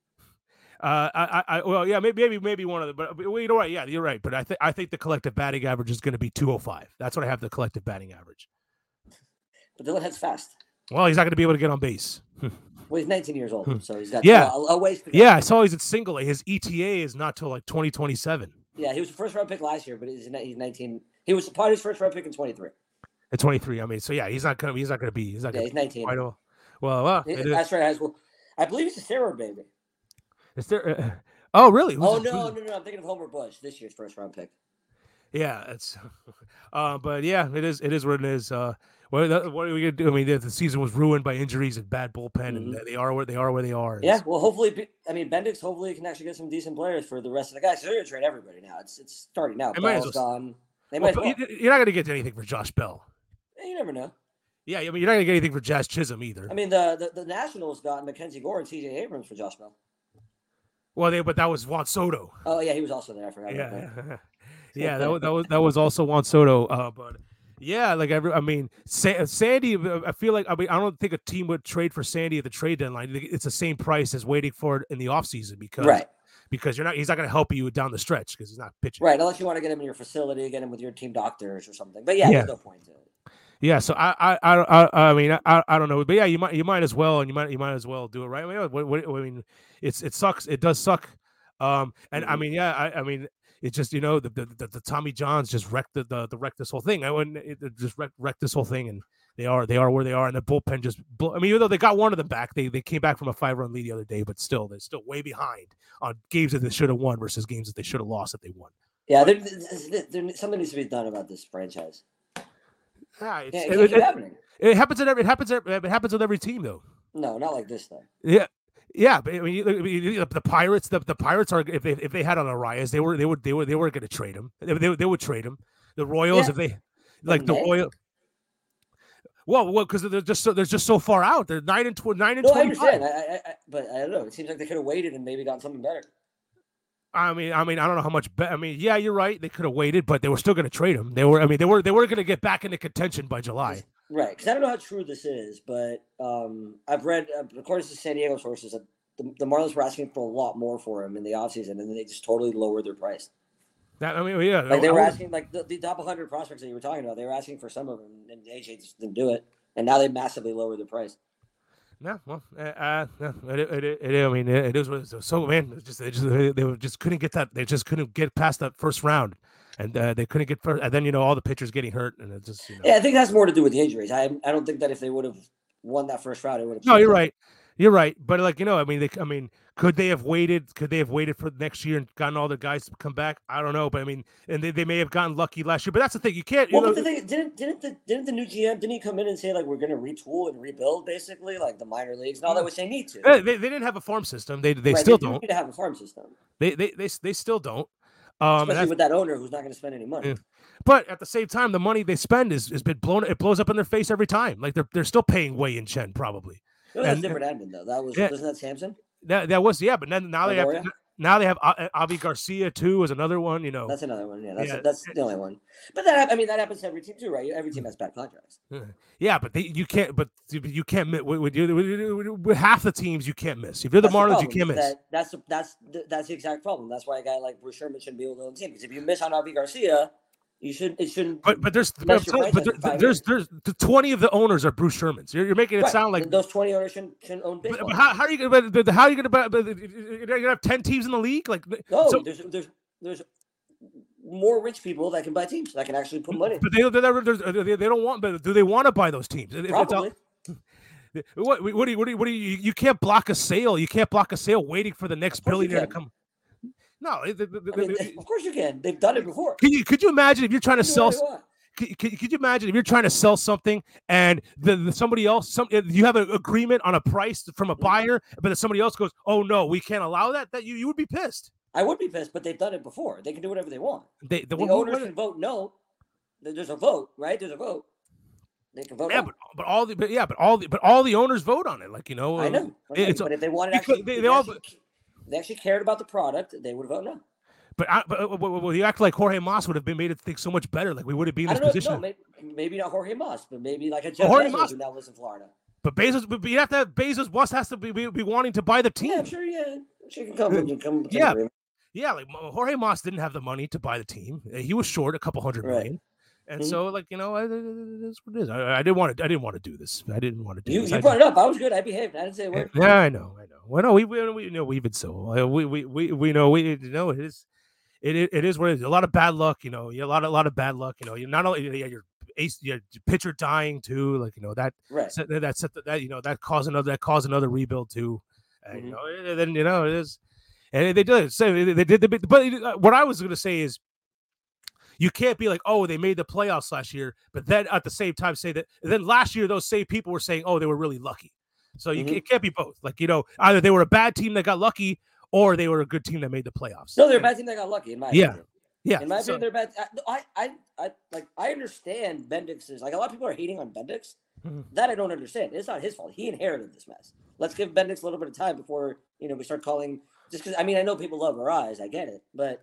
Uh, I, I, well, yeah, maybe, maybe, maybe one of them, but well, you know what? Yeah, you're right. But I think, I think the collective batting average is going to be two oh five. That's what I have the collective batting average. But Dylan Head's fast. Well, he's not going to be able to get on base. Well, he's nineteen years old, so he's got Yeah. a, a ways to go. Yeah, I saw he's at single A. His E T A is not till like twenty twenty-seven. Yeah, he was a first round pick last year, but he's he's nineteen. He was part of his first round pick in twenty-three. At twenty-three, I mean, so yeah, he's not going to, he's not going to be, he's not Yeah, going he's to nineteen. quite all. Well, well, He- it is, That's right, high school. I believe he's a steroid baby. is there? Uh, oh, really? Who's Oh his- no, who's- no, no! I'm thinking of Homer Bush, this year's first round pick. Yeah, it's, uh, but yeah, it is, it is what it is. Uh, what, what are we gonna do? I mean, the, the season was ruined by injuries and bad bullpen, and Mhm. they are where they are where they are. Yeah, It's- well, hopefully, be- I mean, Bendix hopefully can actually get some decent players for the rest of the guys. So they're gonna trade everybody now. It's it's starting now. They might as Bell's well- gone. They Well, might. Well, you- you're not going to get anything for Josh Bell. Eh, you never know. Yeah, I mean, you're not going to get anything for Jazz Chisholm either. I mean, the the, the Nationals got Mackenzie Gore and T J Abrams for Josh Bell. Well, they, but that was Juan Soto. Oh yeah, he was also there. I forgot. About Yeah, that. yeah, that was, that was that was also Juan Soto. Uh, but yeah, like every, I mean, Sa- Sandy. I feel like I mean, I don't think a team would trade for Sandy at the trade deadline. It's the same price as waiting for it in the offseason because Right, because you're not. He's not going to help you down the stretch because he's not pitching. right. Unless you want to get him in your facility, get him with your team doctors or something. But yeah, Yeah. there's no point to it. Yeah, so I I I I, I mean I, I don't know, but yeah, you might you might as well, and you might you might as well do it right. I mean, what, what, I mean it's it sucks. It does suck. Um, and I Mhm. mean, yeah, I, I mean, it just you know the the, the, the Tommy Johns just wrecked the, the the wrecked this whole thing. I wouldn't it, it just wrecked, wrecked this whole thing, and they are they are where they are, and the bullpen just. Blow, I mean, even though they got one of them back, they they came back from a five run lead the other day, but still they're still way behind on games that they should have won versus games that they should have lost that they won. Yeah, there, there, there, something needs to be done about this franchise. Yeah, it's, Yeah, it it, can't keep it, happening. it happens at every it happens at, it happens with every team though. No, not like this though. Yeah. Yeah, but I mean, the, the Pirates, the, the Pirates are if they if they had on Arias, they were they would they were they were going to trade him. They, they, they would trade him. The Royals, Yeah. if they like In the May? Royal. Well, well, because they're just so they're just so far out. They're nine and tw- nine and No, I twenty-five. understand. I, I, I, but I don't know. It seems like they could have waited and maybe gotten something better. I mean, I mean, I don't know how much. Be- I mean, yeah, you're right. They could have waited, but they were still going to trade him. They were. I mean, they were. They were going to get back into contention by July. Right, because I don't know how true this is, but um, I've read, uh, according to San Diego sources, that the, the Marlins were asking for a lot more for him in the offseason, and then they just totally lowered their price. That I mean, yeah, like they I were was, asking, like the, the top one hundred prospects that you were talking about, they were asking for some of them, and A J just didn't do it, and now they massively lowered the price. No, well, uh, uh it, it, it, it, I mean, it, it is what it is. So, man, it just they just they, they just couldn't get that. They just couldn't get past that first round, and uh, they couldn't get first. And then you know all the pitchers getting hurt, and it just you know. Yeah, I think that's more to do with the injuries. I I don't think that if they would have won that first round, it would have. No, you're right. You're right. But like you know, I mean, they, I mean, could they have waited? Could they have waited for next year and gotten all the guys to come back? I don't know, but I mean, and they, they may have gotten lucky last year. But that's the thing. You can't. You well, know, but the thing didn't didn't the didn't the new G M didn't he come in and say like we're going to retool and rebuild basically like the minor leagues and all that, which they need to. They, they didn't have a farm system. They they right, still they don't need to have a farm system. They they they, they still don't. Um, Especially with that owner who's not going to spend any money. Yeah. But at the same time, the money they spend is has been blown. It blows up in their face every time. Like they're they're still paying Wei and Chen probably. No, that's and, different admin though. That was yeah, wasn't that Samson? That that was yeah. But then now Longoria? they have now they have Avi Garcia too is another one. You know that's another one. Yeah, that's yeah. that's the only one. But that I mean that happens to every team too, right? Every team has bad contracts. Yeah, but they, you can't. But you can't miss with, with, with half the teams. You can't miss. If you're the that's Marlins, the you can't miss. That, that's that's that's the exact problem. That's why a guy like Bruce Sherman shouldn't be able to own the team because if you miss on Avi Garcia. You should. It shouldn't. But but there's but, but there, there's there's the twenty of the owners are Bruce Shermans. You're, you're making it right. sound like those twenty owners shouldn't, shouldn't own baseball. But, but how, how are you gonna? But how are you gonna? But you're gonna have ten teams in the league? Like no, so, there's there's there's more rich people that can buy teams that can actually put money. But they they, they don't want. But do they want to buy those teams? Probably. What what do you what do you, what do you you can't block a sale? You can't block a sale waiting for the next billionaire to come. No, the, the, the, I mean, of course you can. They've done it before. Could you could you imagine if you're trying to sell? Could, could, could you imagine if you're trying to sell something and the, the somebody else, some you have an agreement on a price from a buyer, but then somebody else goes, "Oh no, we can't allow that." That you you would be pissed. I would be pissed, but they've done it before. They can do whatever they want. They the, the what, owners what, can vote no. There's a vote, right? There's a vote. They can vote. Yeah, but, but all the but yeah, but all the but all the owners vote on it. Like you know, I know. Okay, it's, but if they wanted actually, they, they, they all. Actually, they actually cared about the product, they would vote no. But, I, but well, you act like Jorge Mas would have been made to think so much better. Like we would have been in this I don't know, position. No, maybe, maybe not Jorge Mas, but maybe like a Jeff well, Bezos who now lives in Florida. But Bezos, but you have to have Bezos. West has to be, be, be wanting to buy the team. Yeah, I'm sure. Yeah, I'm sure you can come. You come yeah, yeah. Like Jorge Mas didn't have the money to buy the team. He was short a couple hundred million. Right. And mm-hmm. so, like you know, it is what it is. I, I didn't want to. I didn't want to do this. I didn't want to do you, this. You I brought it up. I was good. I behaved. I didn't say a word. Yeah, I know. I know. Well, no, we we, we you know we've been so we we we we know we you know it is. It, it it is what it is. A lot of bad luck, you know. A lot a lot of bad luck, you know. You're not only yeah, your ace, your pitcher dying too, like you know that right. that that, that, that you know that caused another that caused another rebuild too. Mm-hmm. And, you know, and then you know it is, and they did so they, they did. The, but what I was going to say is, you can't be like, oh, they made the playoffs last year, but then at the same time say that. Then last year, those same people were saying, oh, they were really lucky. So you mm-hmm. it can't be both. Like you know, either they were a bad team that got lucky. Or they were a good team that made the playoffs. No, they're a bad team that got lucky. In my yeah, opinion. yeah. In my so, opinion, they're bad. I, I, I, like. I understand Bendix's. Like a lot of people are hating on Bendix. Mm-hmm. That I don't understand. It's not his fault. He inherited this mess. Let's give Bendix a little bit of time before you know we start calling. Just because I mean I know people love Arise, I get it, but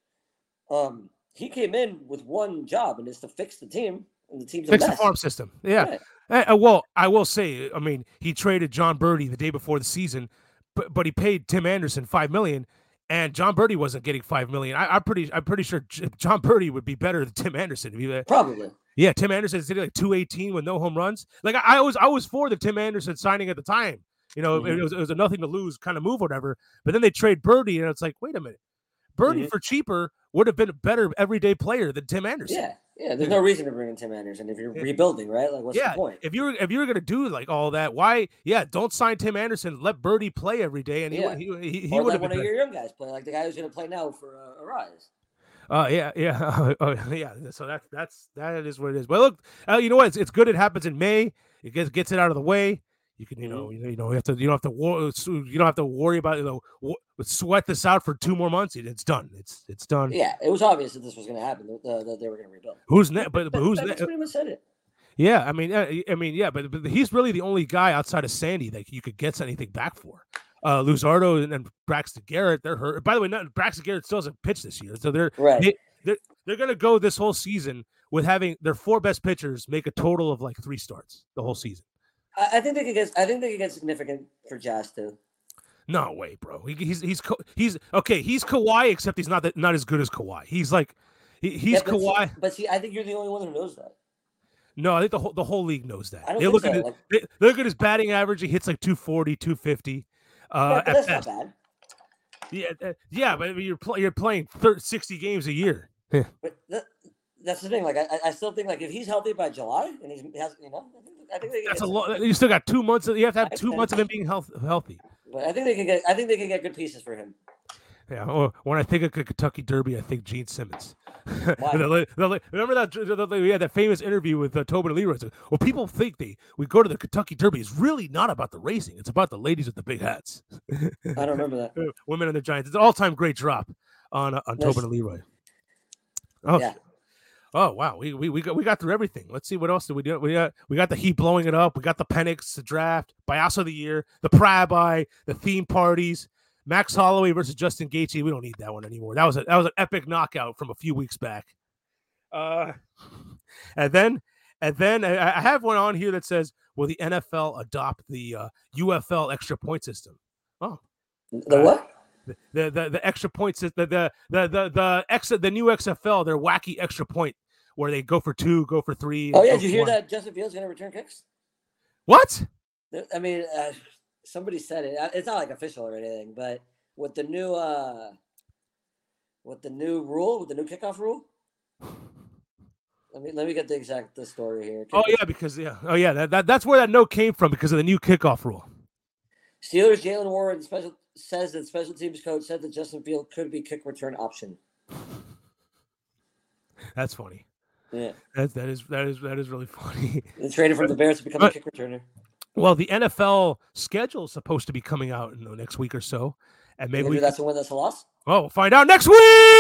um, he came in with one job and it's to fix the team and the team's fix a mess. the farm system. Yeah. Right. Uh, well, I will say, I mean, he traded John Birdie the day before the season. But but he paid Tim Anderson five million, and John Birdie wasn't getting five million. I, I'm pretty I'm pretty sure John Birdie would be better than Tim Anderson. Probably. Yeah, Tim Anderson is like two eighteen with no home runs. Like I, I was I was for the Tim Anderson signing at the time. You know, mm-hmm. it, was, it was a nothing to lose kind of move, or whatever. But then they trade Birdie, and it's like, wait a minute, Birdie mm-hmm. for cheaper would have been a better everyday player than Tim Anderson. Yeah. Yeah, there's no reason to bring in Tim Anderson if you're rebuilding, right? Like, what's yeah, the point? If you're if you're gonna do like all that, why? Yeah, don't sign Tim Anderson. Let Birdie play every day, and he yeah. he he, he or would let have one of your young guys play, like the guy who's gonna play now for uh, Arise. Uh, yeah, yeah, uh, yeah. So that's that's that is what it is. But look, uh, you know what? It's, it's good. It happens in May. It gets gets it out of the way. You can, you know, mm-hmm. you know, you have to, you don't have to, wor- you don't have to worry about, you know, w- sweat this out for two more months. It's done. It's, it's done. Yeah, it was obvious that this was going to happen. That, uh, that they were going to rebuild. Who's next? But, but who's next? Pretty much said it. Yeah, I mean, I mean, yeah, but, but he's really the only guy outside of Sandy that you could get anything back for. Uh, Luzardo and, and Braxton Garrett, they're hurt. By the way, not, Braxton Garrett still hasn't pitched this year, so they're right. They, they're they're going to go this whole season with having their four best pitchers make a total of like three starts the whole season. I think they could get. I think they could get significant for Jazz too. No way, bro. He, he's he's he's okay. He's Kawhi, except he's not that not as good as Kawhi. He's like he, he's yeah, but Kawhi. See, but see, I think you're the only one who knows that. No, I think the whole the whole league knows that. I don't they think look so. at his, like, they, they look at his batting average. He hits like two forty, two fifty. Uh, yeah, that's not bad. Yeah, uh, yeah, but you're pl- you're playing thirty, sixty games a year. but that, that's the thing. Like, I, I still think like if he's healthy by July and he's has, you know, I think, I think they that's a lot. You still got two months. Of, you have to have two months of him being health, healthy. But I think they can get. I think they can get good pieces for him. Yeah. Or when I think of the Kentucky Derby, I think Gene Simmons. Why? the, the, remember that we had that famous interview with uh, Tobin and Leroy. Said, well, people think they we go to the Kentucky Derby. It's really not about the racing. It's about the ladies with the big hats. I don't remember that. Women and the Giants. It's an all-time great drop on uh, on nice. Tobin and Leroy. Oh. Yeah. Oh wow, we, we we got we got through everything. Let's see what else did we do. We got we got the Heat blowing it up. We got the Penix, the draft, Bias of the year, the Prabi, the theme parties, Max Holloway versus Justin Gaethje. We don't need that one anymore. That was a that was an epic knockout from a few weeks back. Uh, and then and then I, I have one on here that says, "Will the N F L adopt the uh, U F L extra point system?" Oh, the what? Uh, the, the the extra points the the the the the, the, X, the new X F L, their wacky extra point where they go for two, go for three. Oh yeah, did you hear one. that Justin Fields going to return kicks? What? I mean, uh, somebody said it. It's not like official or anything, but with the new uh, with the new rule, with the new kickoff rule. Let me let me get the exact the story here. Oh yeah, because yeah, oh yeah, that, that that's where that note came from because of the new kickoff rule. Steelers Jalen Warren special says that special teams coach said that Justin Fields could be kick return option. That's funny. Yeah, that that is that is that is really funny. They traded from the Bears to become but, a kick returner. Well, the N F L schedule is supposed to be coming out in the next week or so, and maybe we that's a win, that's a loss. Oh, we'll find out next week.